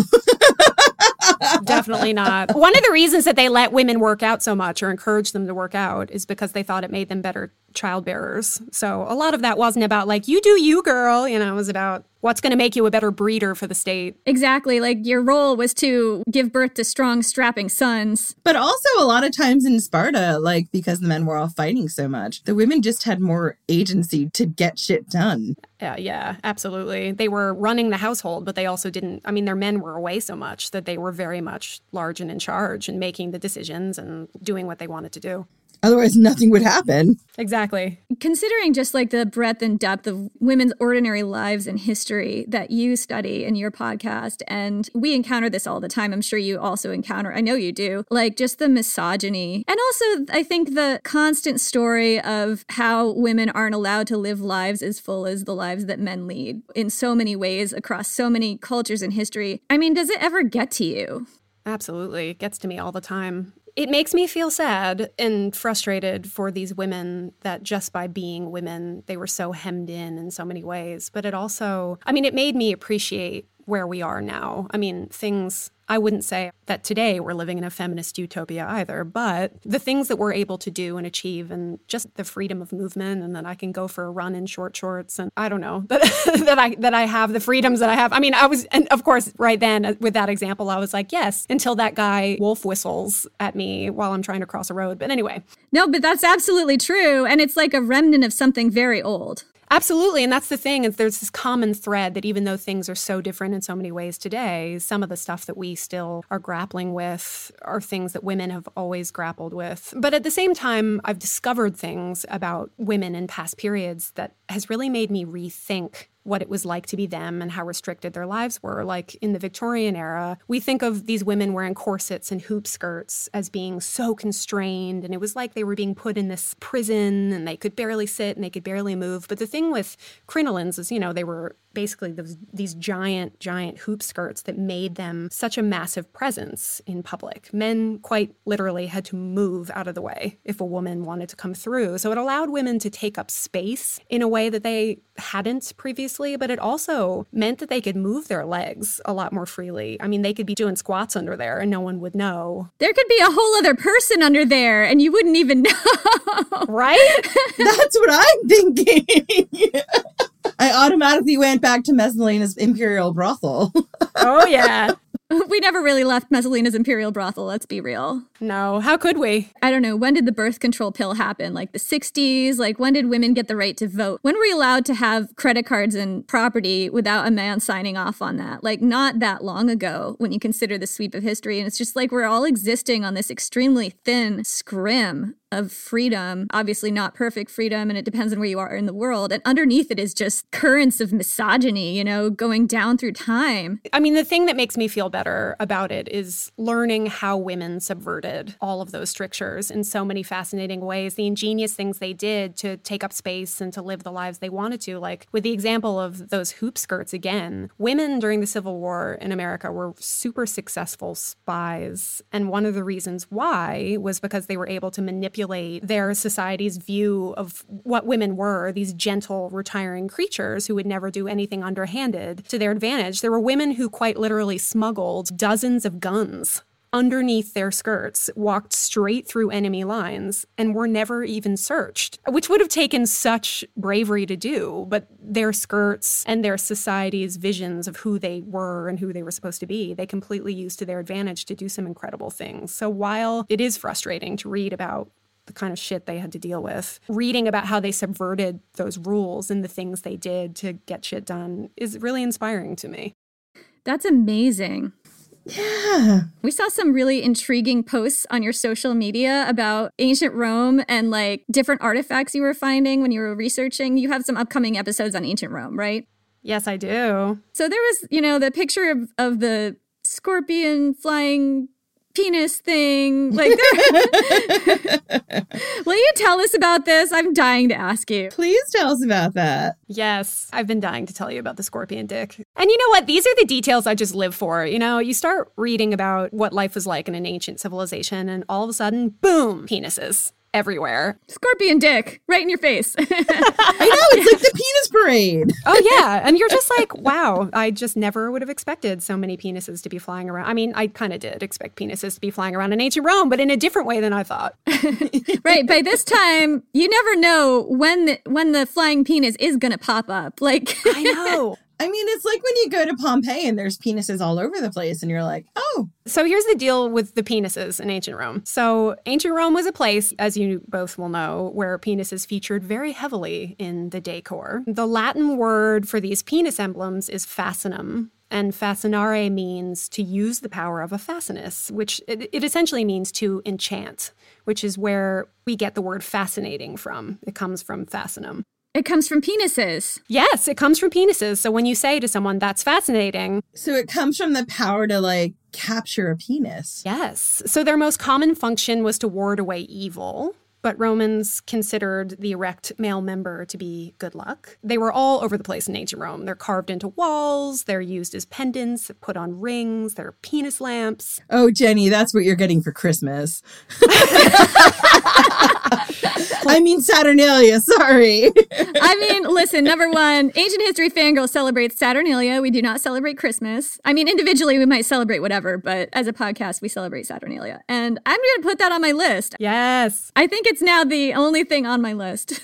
Definitely not. One of the reasons that they let women work out so much or encouraged them to work out is because they thought it made them better childbearers. So a lot of that wasn't about like, you do you, girl. You know, it was about what's going to make you a better breeder for the state. Exactly. Like your role was to give birth to strong, strapping sons. But also a lot of times in Sparta, like because the men were all fighting so much, the women just had more agency to get shit done. Yeah, yeah, absolutely. They were running the household, but they also didn't, I mean, their men were away so much that they were very much large and in charge and making the decisions and doing what they wanted to do. Otherwise, nothing would happen. Exactly. Considering just like the breadth and depth of women's ordinary lives and history that you study in your podcast, and we encounter this all the time. I'm sure you also encounter, I know you do, like just the misogyny. And also, I think the constant story of how women aren't allowed to live lives as full as the lives that men lead in so many ways across so many cultures and history. I mean, does it ever get to you? Absolutely. It gets to me all the time. It makes me feel sad and frustrated for these women that just by being women, they were so hemmed in in so many ways. But it also, I mean, it made me appreciate where we are now. I mean, things, I wouldn't say that today we're living in a feminist utopia either, but the things that we're able to do and achieve and just the freedom of movement and that I can go for a run in short shorts and I don't know, that, that I that I have the freedoms that I have. I mean, I was, and of course, right then with that example, I was like, yes, until that guy wolf whistles at me while I'm trying to cross a road. But anyway. No, but that's absolutely true. And it's like a remnant of something very old. Absolutely. And that's the thing, is there's this common thread that even though things are so different in so many ways today, some of the stuff that we still are grappling with are things that women have always grappled with. But at the same time, I've discovered things about women in past periods that has really made me rethink what it was like to be them and how restricted their lives were. Like in the Victorian era, we think of these women wearing corsets and hoop skirts as being so constrained, and it was like they were being put in this prison and they could barely sit and they could barely move. But the thing with crinolines is, you know, they were basically those, these giant, giant hoop skirts that made them such a massive presence in public. Men quite literally had to move out of the way if a woman wanted to come through. So it allowed women to take up space in a way that they hadn't previously, but it also meant that they could move their legs a lot more freely. I mean, they could be doing squats under there and no one would know. There could be a whole other person under there and you wouldn't even know. Right? That's what I'm thinking. I automatically went back to Messalina's Imperial Brothel. Oh, yeah. We never really left Messalina's Imperial Brothel, let's be real. No, how could we? I don't know, when did the birth control pill happen? Like the sixties? Like when did women get the right to vote? When were we allowed to have credit cards and property without a man signing off on that? Like not that long ago when you consider the sweep of history. And it's just like we're all existing on this extremely thin scrim of freedom, obviously not perfect freedom, and it depends on where you are in the world. And underneath it is just currents of misogyny, you know, going down through time. I mean, the thing that makes me feel better about it is learning how women subverted all of those strictures in so many fascinating ways, the ingenious things they did to take up space and to live the lives they wanted to. Like with the example of those hoop skirts again, women during the Civil War in America were super successful spies. And one of the reasons why was because they were able to manipulate their society's view of what women were, these gentle, retiring creatures who would never do anything underhanded to their advantage. There were women who quite literally smuggled dozens of guns underneath their skirts, walked straight through enemy lines, and were never even searched, which would have taken such bravery to do. But their skirts and their society's visions of who they were and who they were supposed to be, they completely used to their advantage to do some incredible things. So while it is frustrating to read about the kind of shit they had to deal with, reading about how they subverted those rules and the things they did to get shit done is really inspiring to me. That's amazing. Yeah. We saw some really intriguing posts on your social media about ancient Rome and like different artifacts you were finding when you were researching. You have some upcoming episodes on ancient Rome, right? Yes, I do. So there was, you know, the picture of, of the scorpion flying penis thing. Like, will you tell us about this? I'm dying to ask you. Please tell us about that. Yes, I've been dying to tell you about the scorpion dick. And you know what? These are the details I just live for. You know, you start reading about what life was like in an ancient civilization, and all of a sudden, boom, penises everywhere. Scorpion dick right in your face. I know, it's like the penis parade. Oh yeah, and you're just like, wow, I just never would have expected so many penises to be flying around. I mean, I kind of did expect penises to be flying around in ancient Rome, but in a different way than I thought. Right, by this time, you never know when the, when the flying penis is going to pop up. Like, I know. I mean, it's like when you go to Pompeii and there's penises all over the place and you're like, oh. So here's the deal with the penises in ancient Rome. So ancient Rome was a place, as you both will know, where penises featured very heavily in the decor. The Latin word for these penis emblems is fascinum. And fascinare means to use the power of a fascinus, which it, it essentially means to enchant, which is where we get the word fascinating from. It comes from fascinum. It comes from penises. Yes, it comes from penises. So when you say to someone, that's fascinating. So it comes from the power to like capture a penis. Yes. So their most common function was to ward away evil. but Romans considered the erect male member to be good luck. They were all over the place in ancient Rome. They're carved into walls, they're used as pendants, put on rings, they're penis lamps. Oh, Jenny, that's what you're getting for Christmas. I mean, Saturnalia, sorry. I mean, listen, number one, Ancient History Fangirl celebrates Saturnalia. We do not celebrate Christmas. I mean, individually, we might celebrate whatever, but as a podcast, we celebrate Saturnalia. And I'm going to put that on my list. Yes. I think it's now the only thing on my list.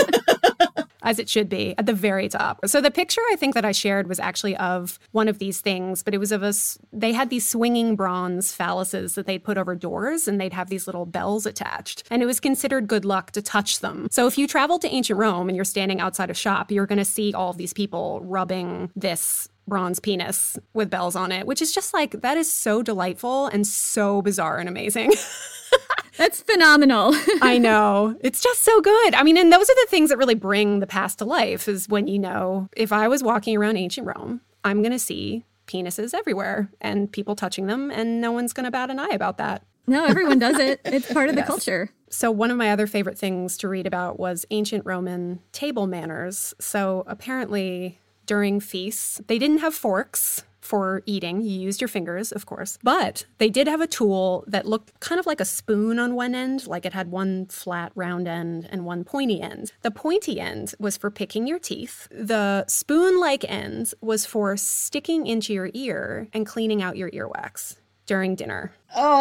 As it should be, at the very top. So the picture I think that I shared was actually of one of these things, but it was of us. They had these swinging bronze phalluses that they'd put over doors, and they'd have these little bells attached. And it was considered good luck to touch them. So if you travel to ancient Rome and you're standing outside a shop, you're going to see all of these people rubbing this bronze penis with bells on it, which is just like, that is so delightful and so bizarre and amazing. That's phenomenal. I know. It's just so good. I mean, and those are the things that really bring the past to life, is when, you know, if I was walking around ancient Rome, I'm going to see penises everywhere and people touching them, and no one's going to bat an eye about that. No, everyone does it. It's part of the Yes. culture. So one of my other favorite things to read about was ancient Roman table manners. So apparently during feasts, they didn't have forks for eating. You used your fingers, of course. But they did have a tool that looked kind of like a spoon on one end, like it had one flat round end and one pointy end. The pointy end was for picking your teeth. The spoon-like end was for sticking into your ear and cleaning out your earwax during dinner.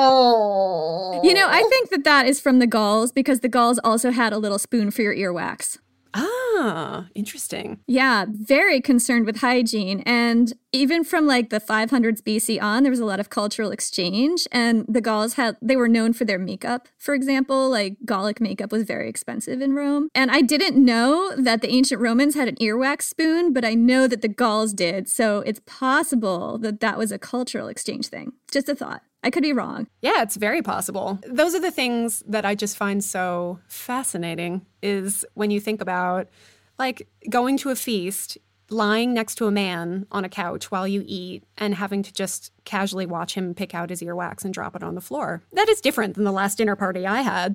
Oh. You know, I think that that is from the Gauls, because the Gauls also had a little spoon for your earwax. Ah, interesting. Yeah, very concerned with hygiene. And even from like the five hundreds B C on, there was a lot of cultural exchange. And the Gauls had, they were known for their makeup, for example. Like Gallic makeup was very expensive in Rome. And I didn't know that the ancient Romans had an earwax spoon, but I know that the Gauls did. So it's possible that that was a cultural exchange thing. Just a thought. I could be wrong. Yeah, it's very possible. Those are the things that I just find so fascinating, is when you think about, like, going to a feast, lying next to a man on a couch while you eat, and having to just casually watch him pick out his earwax and drop it on the floor. That is different than the last dinner party I had.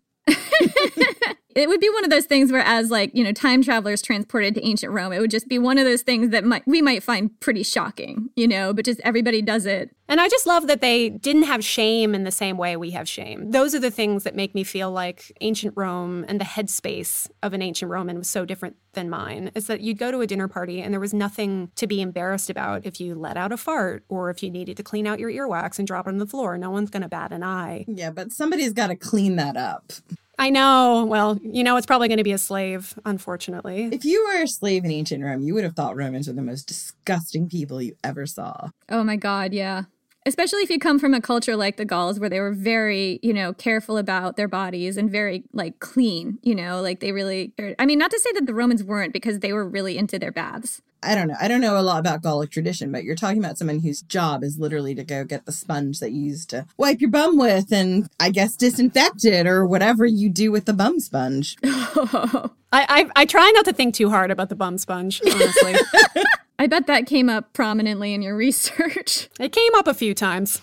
It would be one of those things where, as like, you know, time travelers transported to ancient Rome, it would just be one of those things that might, we might find pretty shocking, you know, but just everybody does it. And I just love that they didn't have shame in the same way we have shame. Those are the things that make me feel like ancient Rome and the headspace of an ancient Roman was so different than mine. Is that you'd go to a dinner party and there was nothing to be embarrassed about if you let out a fart or if you needed to clean out your earwax and drop it on the floor. No one's going to bat an eye. Yeah, but somebody's got to clean that up. I know. Well, you know, it's probably going to be a slave, unfortunately. If you were a slave in ancient Rome, you would have thought Romans were the most disgusting people you ever saw. Oh my God, yeah. Especially if you come from a culture like the Gauls, where they were very, you know, careful about their bodies and very, like, clean, you know, like they really, I mean, not to say that the Romans weren't, because they were really into their baths. I don't know. I don't know a lot about Gallic tradition, but you're talking about someone whose job is literally to go get the sponge that you use to wipe your bum with and, I guess, disinfect it or whatever you do with the bum sponge. I, I I try not to think too hard about the bum sponge, honestly. I bet that came up prominently in your research. It came up a few times.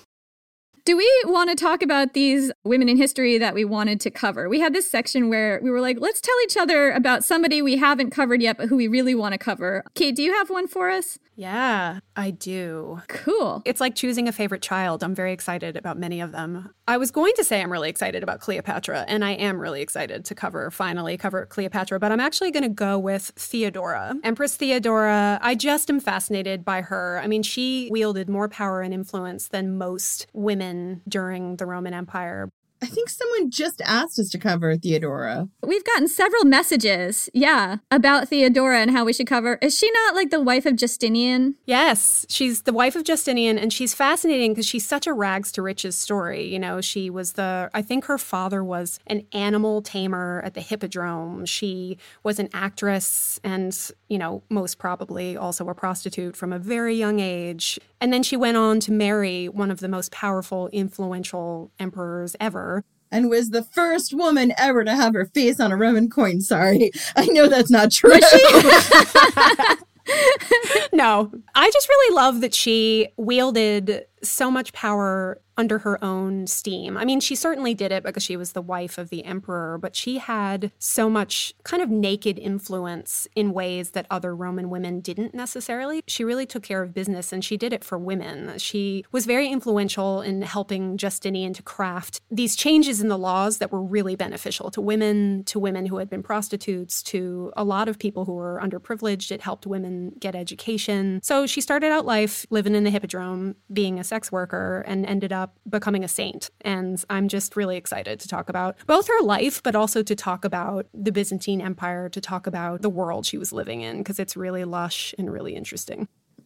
Do we want to talk about these women in history that we wanted to cover? We had this section where we were like, let's tell each other about somebody we haven't covered yet, but who we really want to cover. Kate, do you have one for us? Yeah, I do. Cool. It's like choosing a favorite child. I'm very excited about many of them. I was going to say I'm really excited about Cleopatra, and I am really excited to cover, finally cover Cleopatra, but I'm actually going to go with Theodora. Empress Theodora, I just am fascinated by her. I mean, she wielded more power and influence than most women during the Roman Empire. I think someone just asked us to cover Theodora. We've gotten several messages, yeah, about Theodora and how we should cover. Is she not like the wife of Justinian? Yes, she's the wife of Justinian, and she's fascinating because she's such a rags to riches story. You know, she was the, I think her father was an animal tamer at the Hippodrome. She was an actress and, you know, most probably also a prostitute from a very young age. And then she went on to marry one of the most powerful, influential emperors ever. And was the first woman ever to have her face on a Roman coin. Sorry, I know that's not true. No, I just really love that she wielded so much power under her own steam. I mean, she certainly did it because she was the wife of the emperor, but she had so much kind of naked influence in ways that other Roman women didn't necessarily. She really took care of business, and she did it for women. She was very influential in helping Justinian to craft these changes in the laws that were really beneficial to women, to women who had been prostitutes, to a lot of people who were underprivileged. It helped women get education. So she started out life living in the Hippodrome, being a sex worker, and ended up becoming a saint. And I'm just really excited to talk about both her life, but also to talk about the Byzantine Empire, to talk about the world she was living in, because it's really lush and really interesting.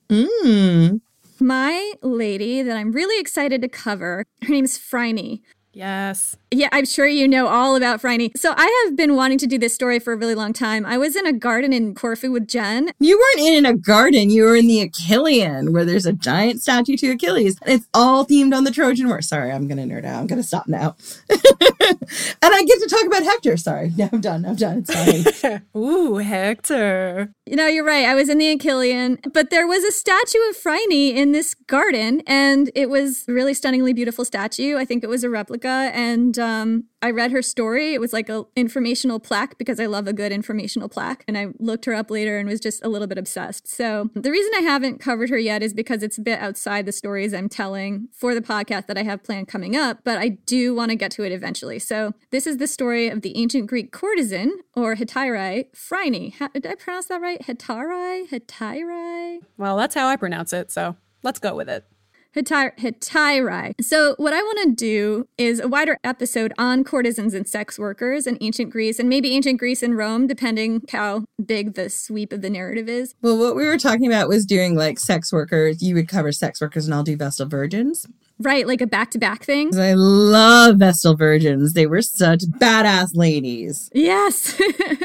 Mm. My lady that I'm really excited to cover, her name's Phryne. Yes. Yeah, I'm sure you know all about Phryne. So I have been wanting to do this story for a really long time. I was in a garden in Corfu with Jen. You weren't in a garden. You were in the Achillean, where there's a giant statue to Achilles. It's all themed on the Trojan War. Sorry, I'm going to nerd out. I'm going to stop now. And I get to talk about Hector. Sorry. No, I'm done. I'm done. It's fine. Ooh, Hector. You know, you're right. I was in the Achillean, but there was a statue of Phryne in this garden, and it was a really stunningly beautiful statue. I think it was a replica, and um, I read her story. It was like an informational plaque, because I love a good informational plaque, and I looked her up later and was just a little bit obsessed. So the reason I haven't covered her yet is because it's a bit outside the stories I'm telling for the podcast that I have planned coming up, but I do want to get to it eventually. So this is the story of the ancient Greek courtesan, or hetairae, Phryne. How, did I pronounce that right? Hetairae? Hetairae? Well, that's how I pronounce it, so let's go with it. Hetai- Hetairae. So what I want to do is a wider episode on courtesans and sex workers in ancient Greece, and maybe ancient Greece and Rome, depending how big the sweep of the narrative is. Well, what we were talking about was doing like sex workers. You would cover sex workers and I'll do Vestal Virgins. Right, like a back-to-back thing. I love Vestal Virgins. They were such badass ladies. Yes.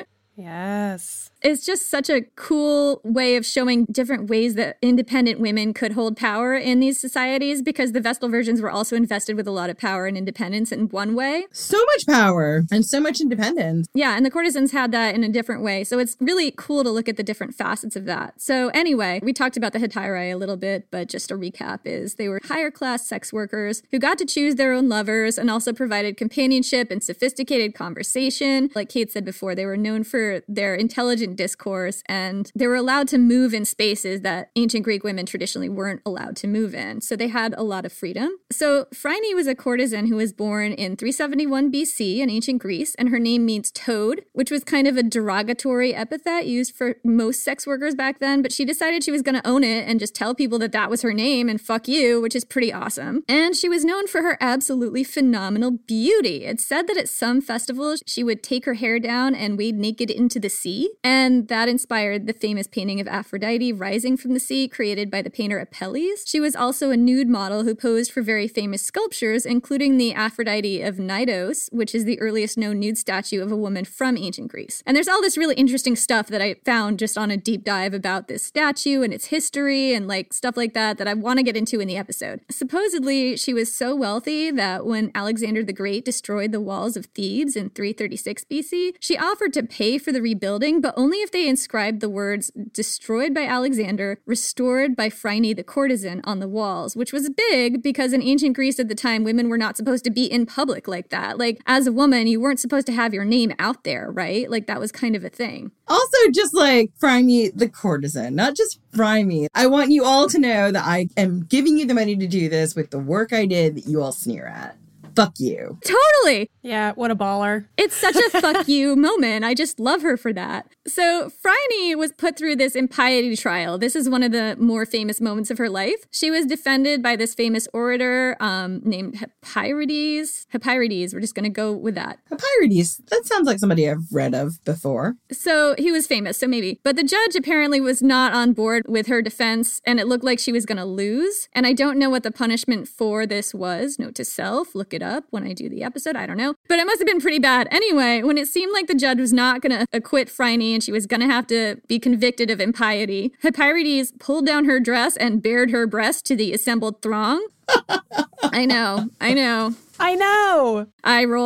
Yes. It's just such a cool way of showing different ways that independent women could hold power in these societies, because the Vestal Virgins were also invested with a lot of power and independence in one way. So much power and so much independence. Yeah, and the courtesans had that in a different way. So it's really cool to look at the different facets of that. So anyway, we talked about the hetairae a little bit, but just a recap is they were higher class sex workers who got to choose their own lovers and also provided companionship and sophisticated conversation. Like Kate said before, they were known for their intelligent discourse, and they were allowed to move in spaces that ancient Greek women traditionally weren't allowed to move in. So they had a lot of freedom. So Phryne was a courtesan who was born in three seventy-one B C in ancient Greece, and her name means toad, which was kind of a derogatory epithet used for most sex workers back then, but she decided she was going to own it and just tell people that that was her name and fuck you, which is pretty awesome. And she was known for her absolutely phenomenal beauty. It's said that at some festivals, she would take her hair down and wade naked into the sea, and And that inspired the famous painting of Aphrodite rising from the sea, created by the painter Apelles. She was also a nude model who posed for very famous sculptures, including the Aphrodite of Knidos, which is the earliest known nude statue of a woman from ancient Greece. And there's all this really interesting stuff that I found just on a deep dive about this statue and its history and like stuff like that that I want to get into in the episode. Supposedly, she was so wealthy that when Alexander the Great destroyed the walls of Thebes in three thirty-six B C, she offered to pay for the rebuilding, but only if they inscribed the words "destroyed by Alexander, restored by Phryne the courtesan" on the walls, which was big because in ancient Greece at the time, women were not supposed to be in public like that. Like, as a woman, you weren't supposed to have your name out there, right? Like, that was kind of a thing. Also, just like Phryne the courtesan, not just Phryne. I want you all to know that I am giving you the money to do this with the work I did that you all sneer at. Fuck you. Totally. Yeah, what a baller. It's such a fuck you moment. I just love her for that. So Phryne was put through this impiety trial. This is one of the more famous moments of her life. She was defended by this famous orator um, named Hyperides. Hyperides, we're just going to go with that. Hyperides, that sounds like somebody I've read of before. So he was famous, so maybe. But the judge apparently was not on board with her defense, and it looked like she was going to lose. And I don't know what the punishment for this was. Note to self, look it up when I do the episode. I don't know. But it must have been pretty bad. Anyway, when it seemed like the judge was not going to acquit Phryne and she was going to have to be convicted of impiety, Hyperides pulled down her dress and bared her breast to the assembled throng. I know. I know. I know. I roll.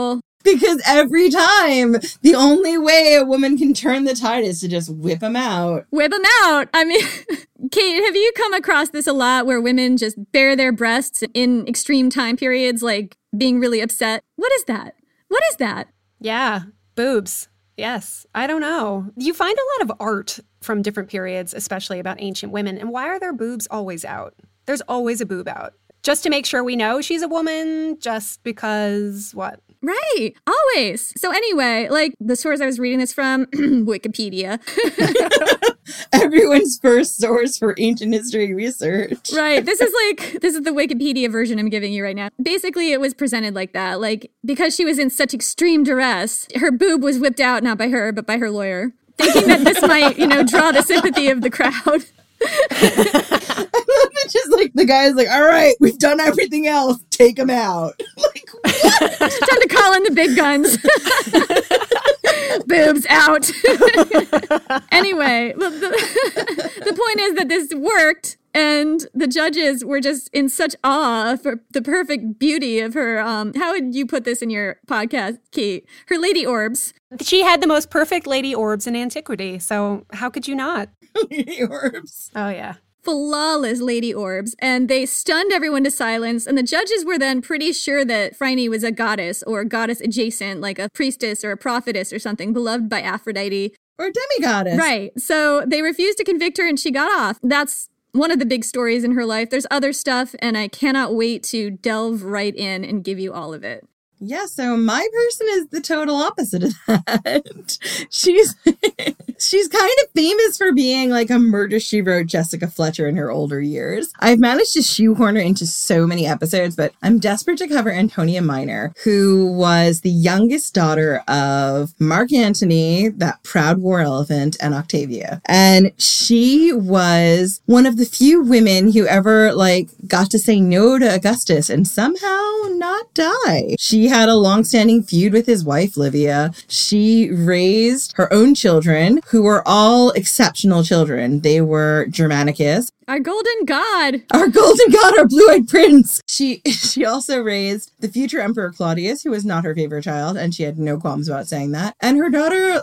Because every time, the only way a woman can turn the tide is to just whip them out. Whip them out. I mean, Kate, have you come across this a lot where women just bare their breasts in extreme time periods, like being really upset? What is that? What is that? Yeah, boobs. Yes. I don't know. You find a lot of art from different periods, especially about ancient women. And why are their boobs always out? There's always a boob out. Just to make sure we know she's a woman, just because what? Right. Always. So anyway, like the source I was reading this from, Wikipedia. Everyone's first source for ancient history research. Right. This is like, this is the Wikipedia version I'm giving you right now. Basically, it was presented like that. Like, because she was in such extreme duress, her boob was whipped out, not by her, but by her lawyer, thinking that this might, you know, draw the sympathy of the crowd. It's just like the guy's like, all right, we've done everything else. Take him out. Like, what? Time to call in the big guns. Boobs out. Anyway, the, the, the point is that this worked, and the judges were just in such awe for the perfect beauty of her. Um, how would you put this in your podcast, Kate? Her lady orbs. She had the most perfect lady orbs in antiquity, so how could you not? Lady orbs. Oh, yeah. Flawless lady orbs, and they stunned everyone to silence, and the judges were then pretty sure that Phryne was a goddess or goddess adjacent, like a priestess or a prophetess or something, beloved by Aphrodite. Or demigoddess. Right. So they refused to convict her and she got off. That's one of the big stories in her life. There's other stuff, and I cannot wait to delve right in and give you all of it. Yeah, so my person is the total opposite of that. She's she's kind of famous for being like a Murder, She Wrote Jessica Fletcher in her older years. I've managed to shoehorn her into so many episodes, but I'm desperate to cover Antonia Minor, who was the youngest daughter of Mark Antony, that proud war elephant, and Octavia. And she was one of the few women who ever like got to say no to Augustus and somehow not die. She had a long-standing feud with his wife, Livia. She raised her own children, who were all exceptional children. They were Germanicus, our golden god, our golden god, our blue-eyed prince. She she also raised the future Emperor Claudius, who was not her favorite child, and she had no qualms about saying that, and her daughter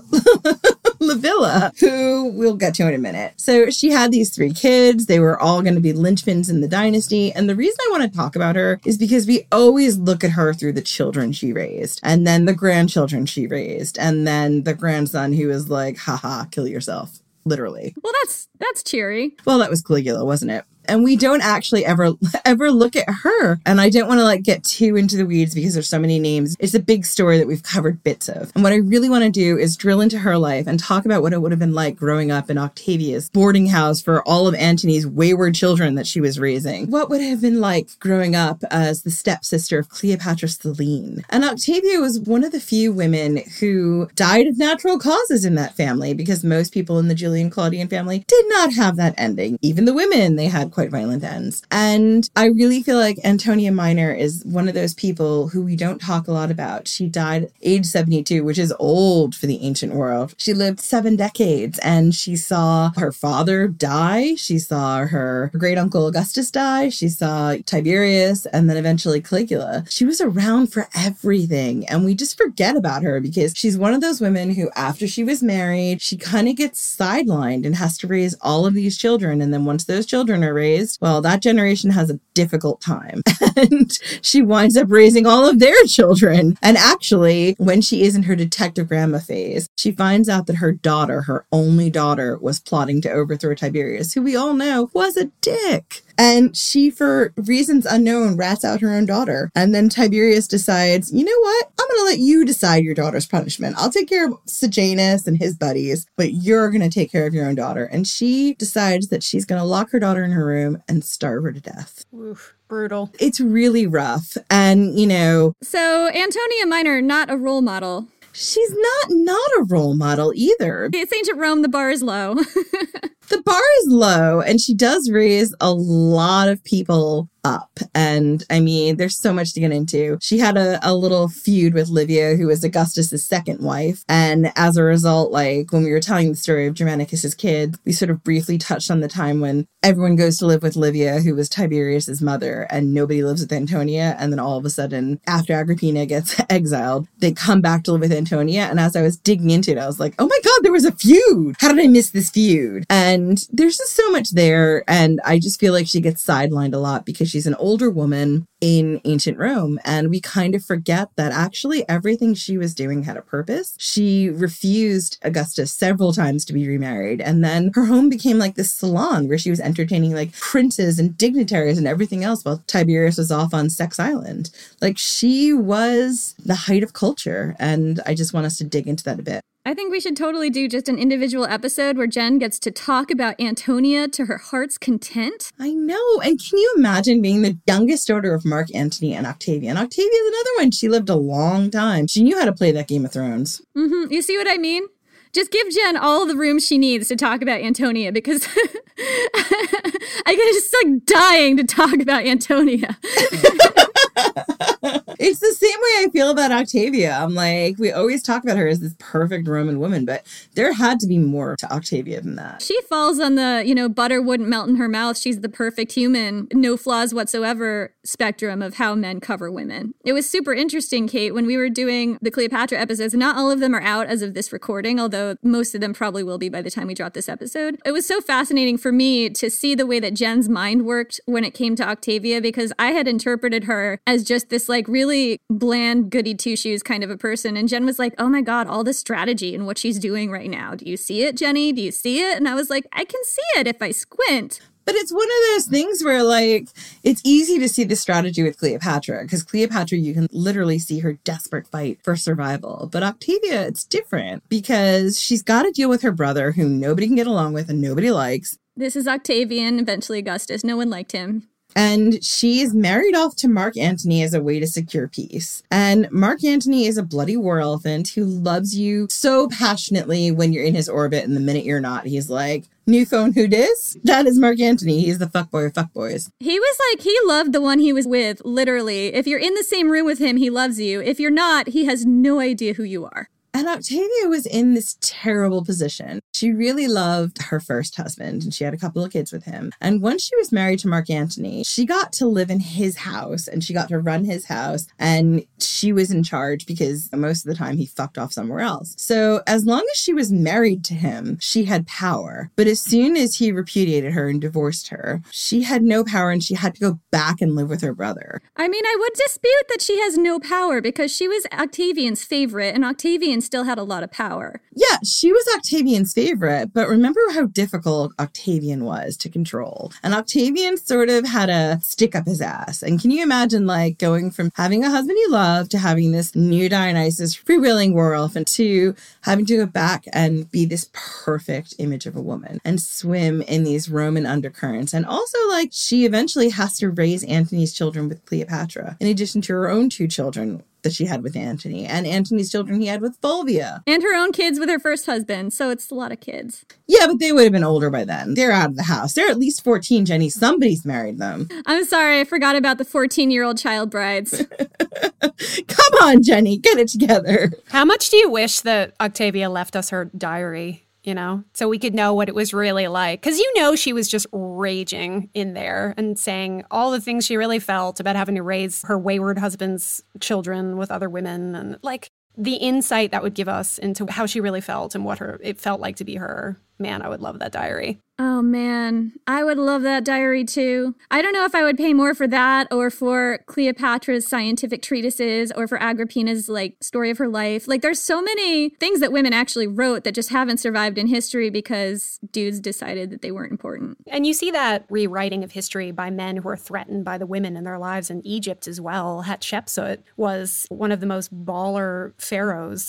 Livilla, who we'll get to in a minute. So she had these three kids. They were all going to be linchpins in the dynasty. And the reason I want to talk about her is because we always look at her through the children she raised, and then the grandchildren she raised, and then the grandson who was like, haha, kill yourself. Literally. Well, that's that's cheery. Well, that was Caligula, wasn't it? And we don't actually ever, ever look at her. And I don't want to like get too into the weeds because there's so many names. It's a big story that we've covered bits of. And what I really want to do is drill into her life and talk about what it would have been like growing up in Octavia's boarding house for all of Antony's wayward children that she was raising. What would it have been like growing up as the stepsister of Cleopatra Selene? And Octavia was one of the few women who died of natural causes in that family, because most people in the Julian Claudian family did not have that ending. Even the women, they had quite violent ends. And I really feel like Antonia Minor is one of those people who we don't talk a lot about. She died at age seventy-two, which is old for the ancient world. She lived seven decades, and she saw her father die. She saw her great uncle Augustus die. She saw Tiberius, and then eventually Caligula. She was around for everything, and we just forget about her because she's one of those women who, after she was married, she kind of gets sidelined and has to raise all of these children. And then once those children are raised, well, that generation has a difficult time. And she winds up raising all of their children. And actually, when she is in her detective grandma phase, she finds out that her daughter, her only daughter, was plotting to overthrow Tiberius, who we all know was a dick. And she, for reasons unknown, rats out her own daughter. And then Tiberius decides, you know what? I'm going to let you decide your daughter's punishment. I'll take care of Sejanus and his buddies, but you're going to take care of your own daughter. And she decides that she's going to lock her daughter in her room and starve her to death. Oof, brutal. It's really rough. And, you know... So Antonia Minor, not a role model. She's not not a role model either. It's ancient Rome. The bar is low. The bar is low, and she does raise a lot of people up. And I mean, there's so much to get into. She had a, a little feud with Livia, who was Augustus's second wife. And as a result, like when we were telling the story of Germanicus's kid, we sort of briefly touched on the time when everyone goes to live with Livia, who was Tiberius's mother, and nobody lives with Antonia. And then all of a sudden, after Agrippina gets exiled, they come back to live with Antonia. And as I was digging into it, I was like, oh my God, there was a feud. How did I miss this feud? And there's just so much there. And I just feel like she gets sidelined a lot because she's an older woman in ancient Rome. And we kind of forget that actually everything she was doing had a purpose. She refused Augustus several times to be remarried. And then her home became like this salon where she was entertaining like princes and dignitaries and everything else while Tiberius was off on Sex Island. Like she was the height of culture. And I just want us to dig into that a bit. I think we should totally do just an individual episode where Jen gets to talk about Antonia to her heart's content. I know. And can you imagine being the youngest daughter of Mark Antony and Octavia? And Octavia is another one. She lived a long time. She knew how to play that Game of Thrones. Mm-hmm. You see what I mean? Just give Jen all the room she needs to talk about Antonia because I get just like dying to talk about Antonia. It's the same way I feel about Octavia. I'm like, we always talk about her as this perfect Roman woman, but there had to be more to Octavia than that. She falls on the, you know, butter wouldn't melt in her mouth. She's the perfect human, no flaws whatsoever spectrum of how men cover women. It was super interesting, Kate, when we were doing the Cleopatra episodes. Not all of them are out as of this recording, although most of them probably will be by the time we drop this episode. It was so fascinating for me to see the way that Jen's mind worked when it came to Octavia, because I had interpreted her as just this like really bland goody two-shoes kind of a person. And Jen was like, oh my God, all the strategy and what she's doing right now. Do you see it, Jenny? Do you see it? And I was like, I can see it if I squint. But it's one of those things where, like, it's easy to see the strategy with Cleopatra, because Cleopatra, you can literally see her desperate fight for survival. But Octavia, it's different, because she's got to deal with her brother, who nobody can get along with and nobody likes. This is Octavian, eventually Augustus. No one liked him. And she is married off to Mark Antony as a way to secure peace. And Mark Antony is a bloody war elephant who loves you so passionately when you're in his orbit, and the minute you're not, he's like, new phone, who dis? That is Mark Antony. He's the fuckboy of fuckboys. He was like, he loved the one he was with, literally. If you're in the same room with him, he loves you. If you're not, he has no idea who you are. And Octavia was in this terrible position. She really loved her first husband, and she had a couple of kids with him. And once she was married to Mark Antony, she got to live in his house, and she got to run his house, and she was in charge because most of the time he fucked off somewhere else. So as long as she was married to him, she had power. But as soon as he repudiated her and divorced her, she had no power, and she had to go back and live with her brother. I mean, I would dispute that she has no power, because she was Octavian's favorite, and Octavian still had a lot of power. Yeah, she was Octavian's favorite, but remember how difficult Octavian was to control. And Octavian sort of had a stick up his ass. And can you imagine, like, going from having a husband you love to having this new Dionysus freewheeling war elephant to having to go back and be this perfect image of a woman and swim in these Roman undercurrents. And also, like, she eventually has to raise Antony's children with Cleopatra, in addition to her own two children that she had with Antony, and Antony's children he had with Fulvia. And her own kids with her first husband, so it's a lot of kids. Yeah, but they would have been older by then. They're out of the house. They're at least fourteen, Jenny. Somebody's married them. I'm sorry, I forgot about the fourteen-year-old child brides. Come on, Jenny, get it together. How much do you wish that Octavia left us her diary? You know, so we could know what it was really like. Because you know she was just raging in there and saying all the things she really felt about having to raise her wayward husband's children with other women. And like the insight that would give us into how she really felt and what her it felt like to be her. Man, I would love that diary. Oh, man. I would love that diary, too. I don't know if I would pay more for that or for Cleopatra's scientific treatises or for Agrippina's, like, story of her life. Like, there's so many things that women actually wrote that just haven't survived in history because dudes decided that they weren't important. And you see that rewriting of history by men who are threatened by the women in their lives in Egypt as well. Hatshepsut was one of the most baller pharaohs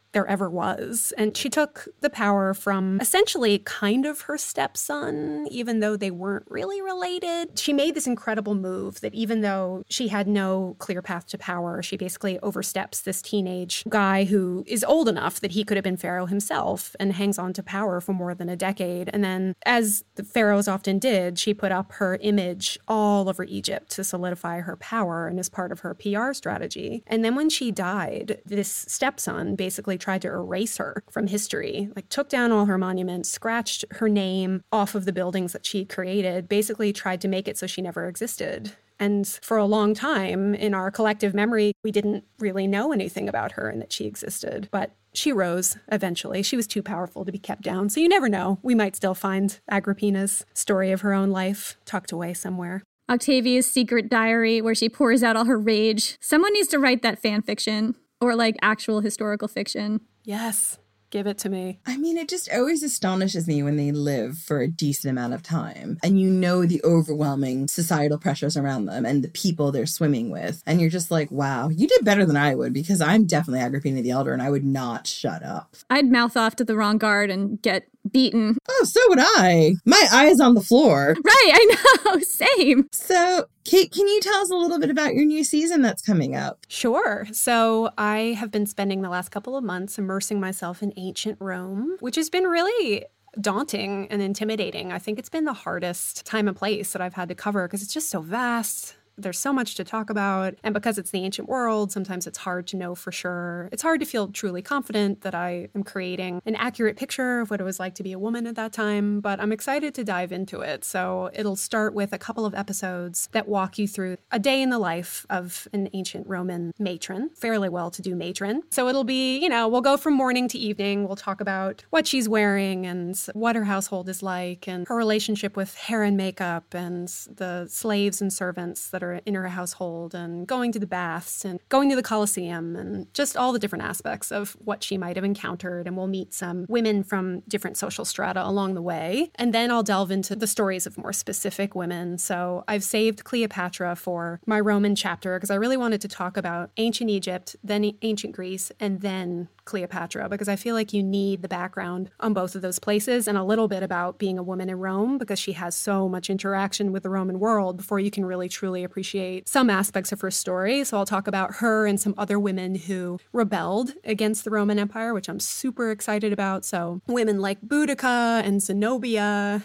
there ever was. And she took the power from essentially kind of her stepson, even though they weren't really related. She made this incredible move that even though she had no clear path to power, she basically oversteps this teenage guy who is old enough that he could have been pharaoh himself and hangs on to power for more than a decade. And then, as the pharaohs often did, she put up her image all over Egypt to solidify her power and as part of her P R strategy. And then when she died, this stepson basically tried to erase her from history, like took down all her monuments, scratched her name off of the buildings that she created, basically tried to make it so she never existed. And for a long time in our collective memory, we didn't really know anything about her and that she existed. But she rose eventually. She was too powerful to be kept down. So you never know. We might still find Agrippina's story of her own life tucked away somewhere. Octavia's secret diary where she pours out all her rage. Someone needs to write that fan fiction or like actual historical fiction. Yes. Give it to me. I mean, it just always astonishes me when they live for a decent amount of time and you know the overwhelming societal pressures around them and the people they're swimming with. And you're just like, wow, you did better than I would, because I'm definitely Agrippina the Elder and I would not shut up. I'd mouth off to the wrong guard and get beaten. Oh, so would I. My eyes on the floor. Right, I know. Same. So, Kate, can you tell us a little bit about your new season that's coming up? Sure. So I have been spending the last couple of months immersing myself in ancient Rome, which has been really daunting and intimidating. I think it's been the hardest time and place that I've had to cover because it's just so vast. There's so much to talk about. And because it's the ancient world, sometimes it's hard to know for sure. It's hard to feel truly confident that I am creating an accurate picture of what it was like to be a woman at that time, but I'm excited to dive into it. So it'll start with a couple of episodes that walk you through a day in the life of an ancient Roman matron, fairly well-to-do matron. So it'll be, you know, we'll go from morning to evening. We'll talk about what she's wearing and what her household is like and her relationship with hair and makeup and the slaves and servants that are in her household and going to the baths and going to the Colosseum and just all the different aspects of what she might have encountered. And we'll meet some women from different social strata along the way. And then I'll delve into the stories of more specific women. So I've saved Cleopatra for my Roman chapter because I really wanted to talk about ancient Egypt, then ancient Greece, and then Cleopatra, because I feel like you need the background on both of those places and a little bit about being a woman in Rome because she has so much interaction with the Roman world before you can really truly appreciate appreciate some aspects of her story. So I'll talk about her and some other women who rebelled against the Roman Empire, which I'm super excited about. So women like Boudica and Zenobia.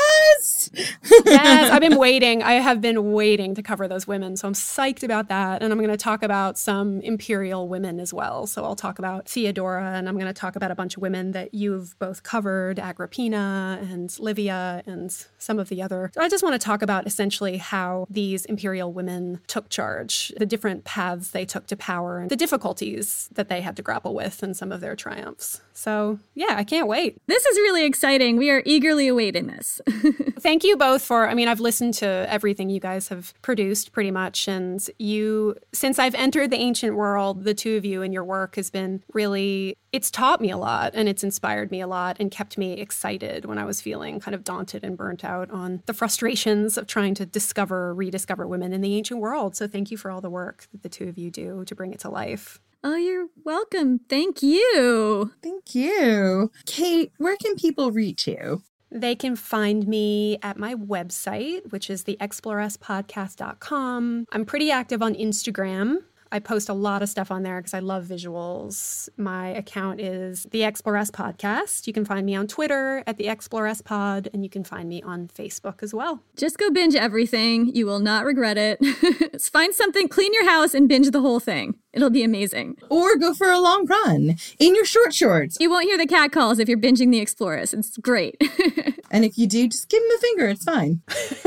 Yes! Yes, I've been waiting. I have been waiting to cover those women. So I'm psyched about that. And I'm going to talk about some imperial women as well. So I'll talk about Theodora, and I'm going to talk about a bunch of women that you've both covered, Agrippina and Livia and some of the other. So I just want to talk about essentially how these imperial women took charge, the different paths they took to power, and the difficulties that they had to grapple with and some of their triumphs. So yeah, I can't wait. This is really exciting. We are eagerly awaiting this. Thank you both for, I mean, I've listened to everything you guys have produced pretty much. And you, since I've entered the ancient world, the two of you and your work has been really, it's taught me a lot and it's inspired me a lot and kept me excited when I was feeling kind of daunted and burnt out on the frustrations of trying to discover, rediscover women in the ancient world. So thank you for all the work that the two of you do to bring it to life. Oh, you're welcome. Thank you. Thank you. Kate, where can people reach you? They can find me at my website, which is the exploress podcast dot com. I'm pretty active on Instagram. I post a lot of stuff on there because I love visuals. My account is the Exploress Podcast. You can find me on Twitter at the Exploress Pod, and you can find me on Facebook as well. Just go binge everything. You will not regret it. Find something, clean your house, and binge the whole thing. It'll be amazing. Or go for a long run in your short shorts. You won't hear the cat calls if you're binging the Exploress. It's great. And if you do, just give him a finger. It's fine.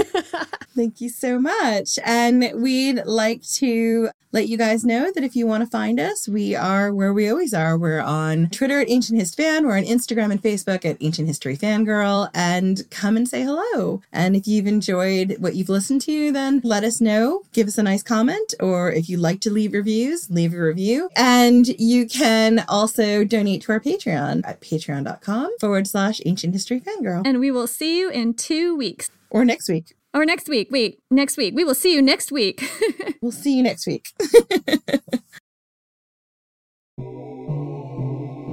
Thank you so much. And we'd like to let you guys know that if you want to find us, we are where we always are. We're on Twitter at Ancient Hist Fan. We're on Instagram and Facebook at Ancient History Fangirl. And come and say hello. And if you've enjoyed what you've listened to, then let us know. Give us a nice comment. Or if you'd like to leave reviews, leave a review. And you can also donate to our Patreon at patreon.com forward slash Ancient History Fangirl. And we will see you in two weeks. Or next week. Or next week. Wait, next week. We will see you next week. We'll see you next week.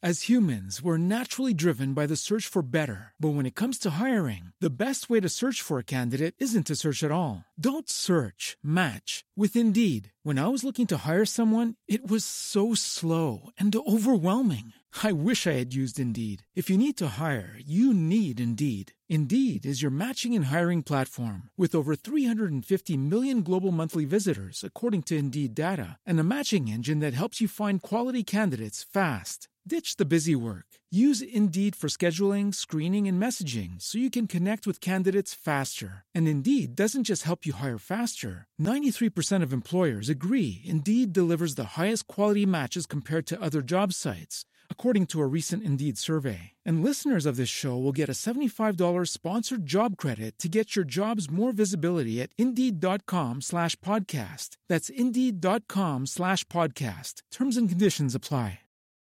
As humans, we're naturally driven by the search for better. But when it comes to hiring, the best way to search for a candidate isn't to search at all. Don't search, match with Indeed. When I was looking to hire someone, it was so slow and overwhelming. I wish I had used Indeed. If you need to hire, you need Indeed. Indeed is your matching and hiring platform with over three hundred fifty million global monthly visitors, according to Indeed data, and a matching engine that helps you find quality candidates fast. Ditch the busy work. Use Indeed for scheduling, screening, and messaging so you can connect with candidates faster. And Indeed doesn't just help you hire faster. ninety-three percent of employers agree Indeed delivers the highest quality matches compared to other job sites, according to a recent Indeed survey. And listeners of this show will get a seventy-five dollars sponsored job credit to get your jobs more visibility at Indeed.com slash podcast. That's Indeed.com slash podcast. Terms and conditions apply.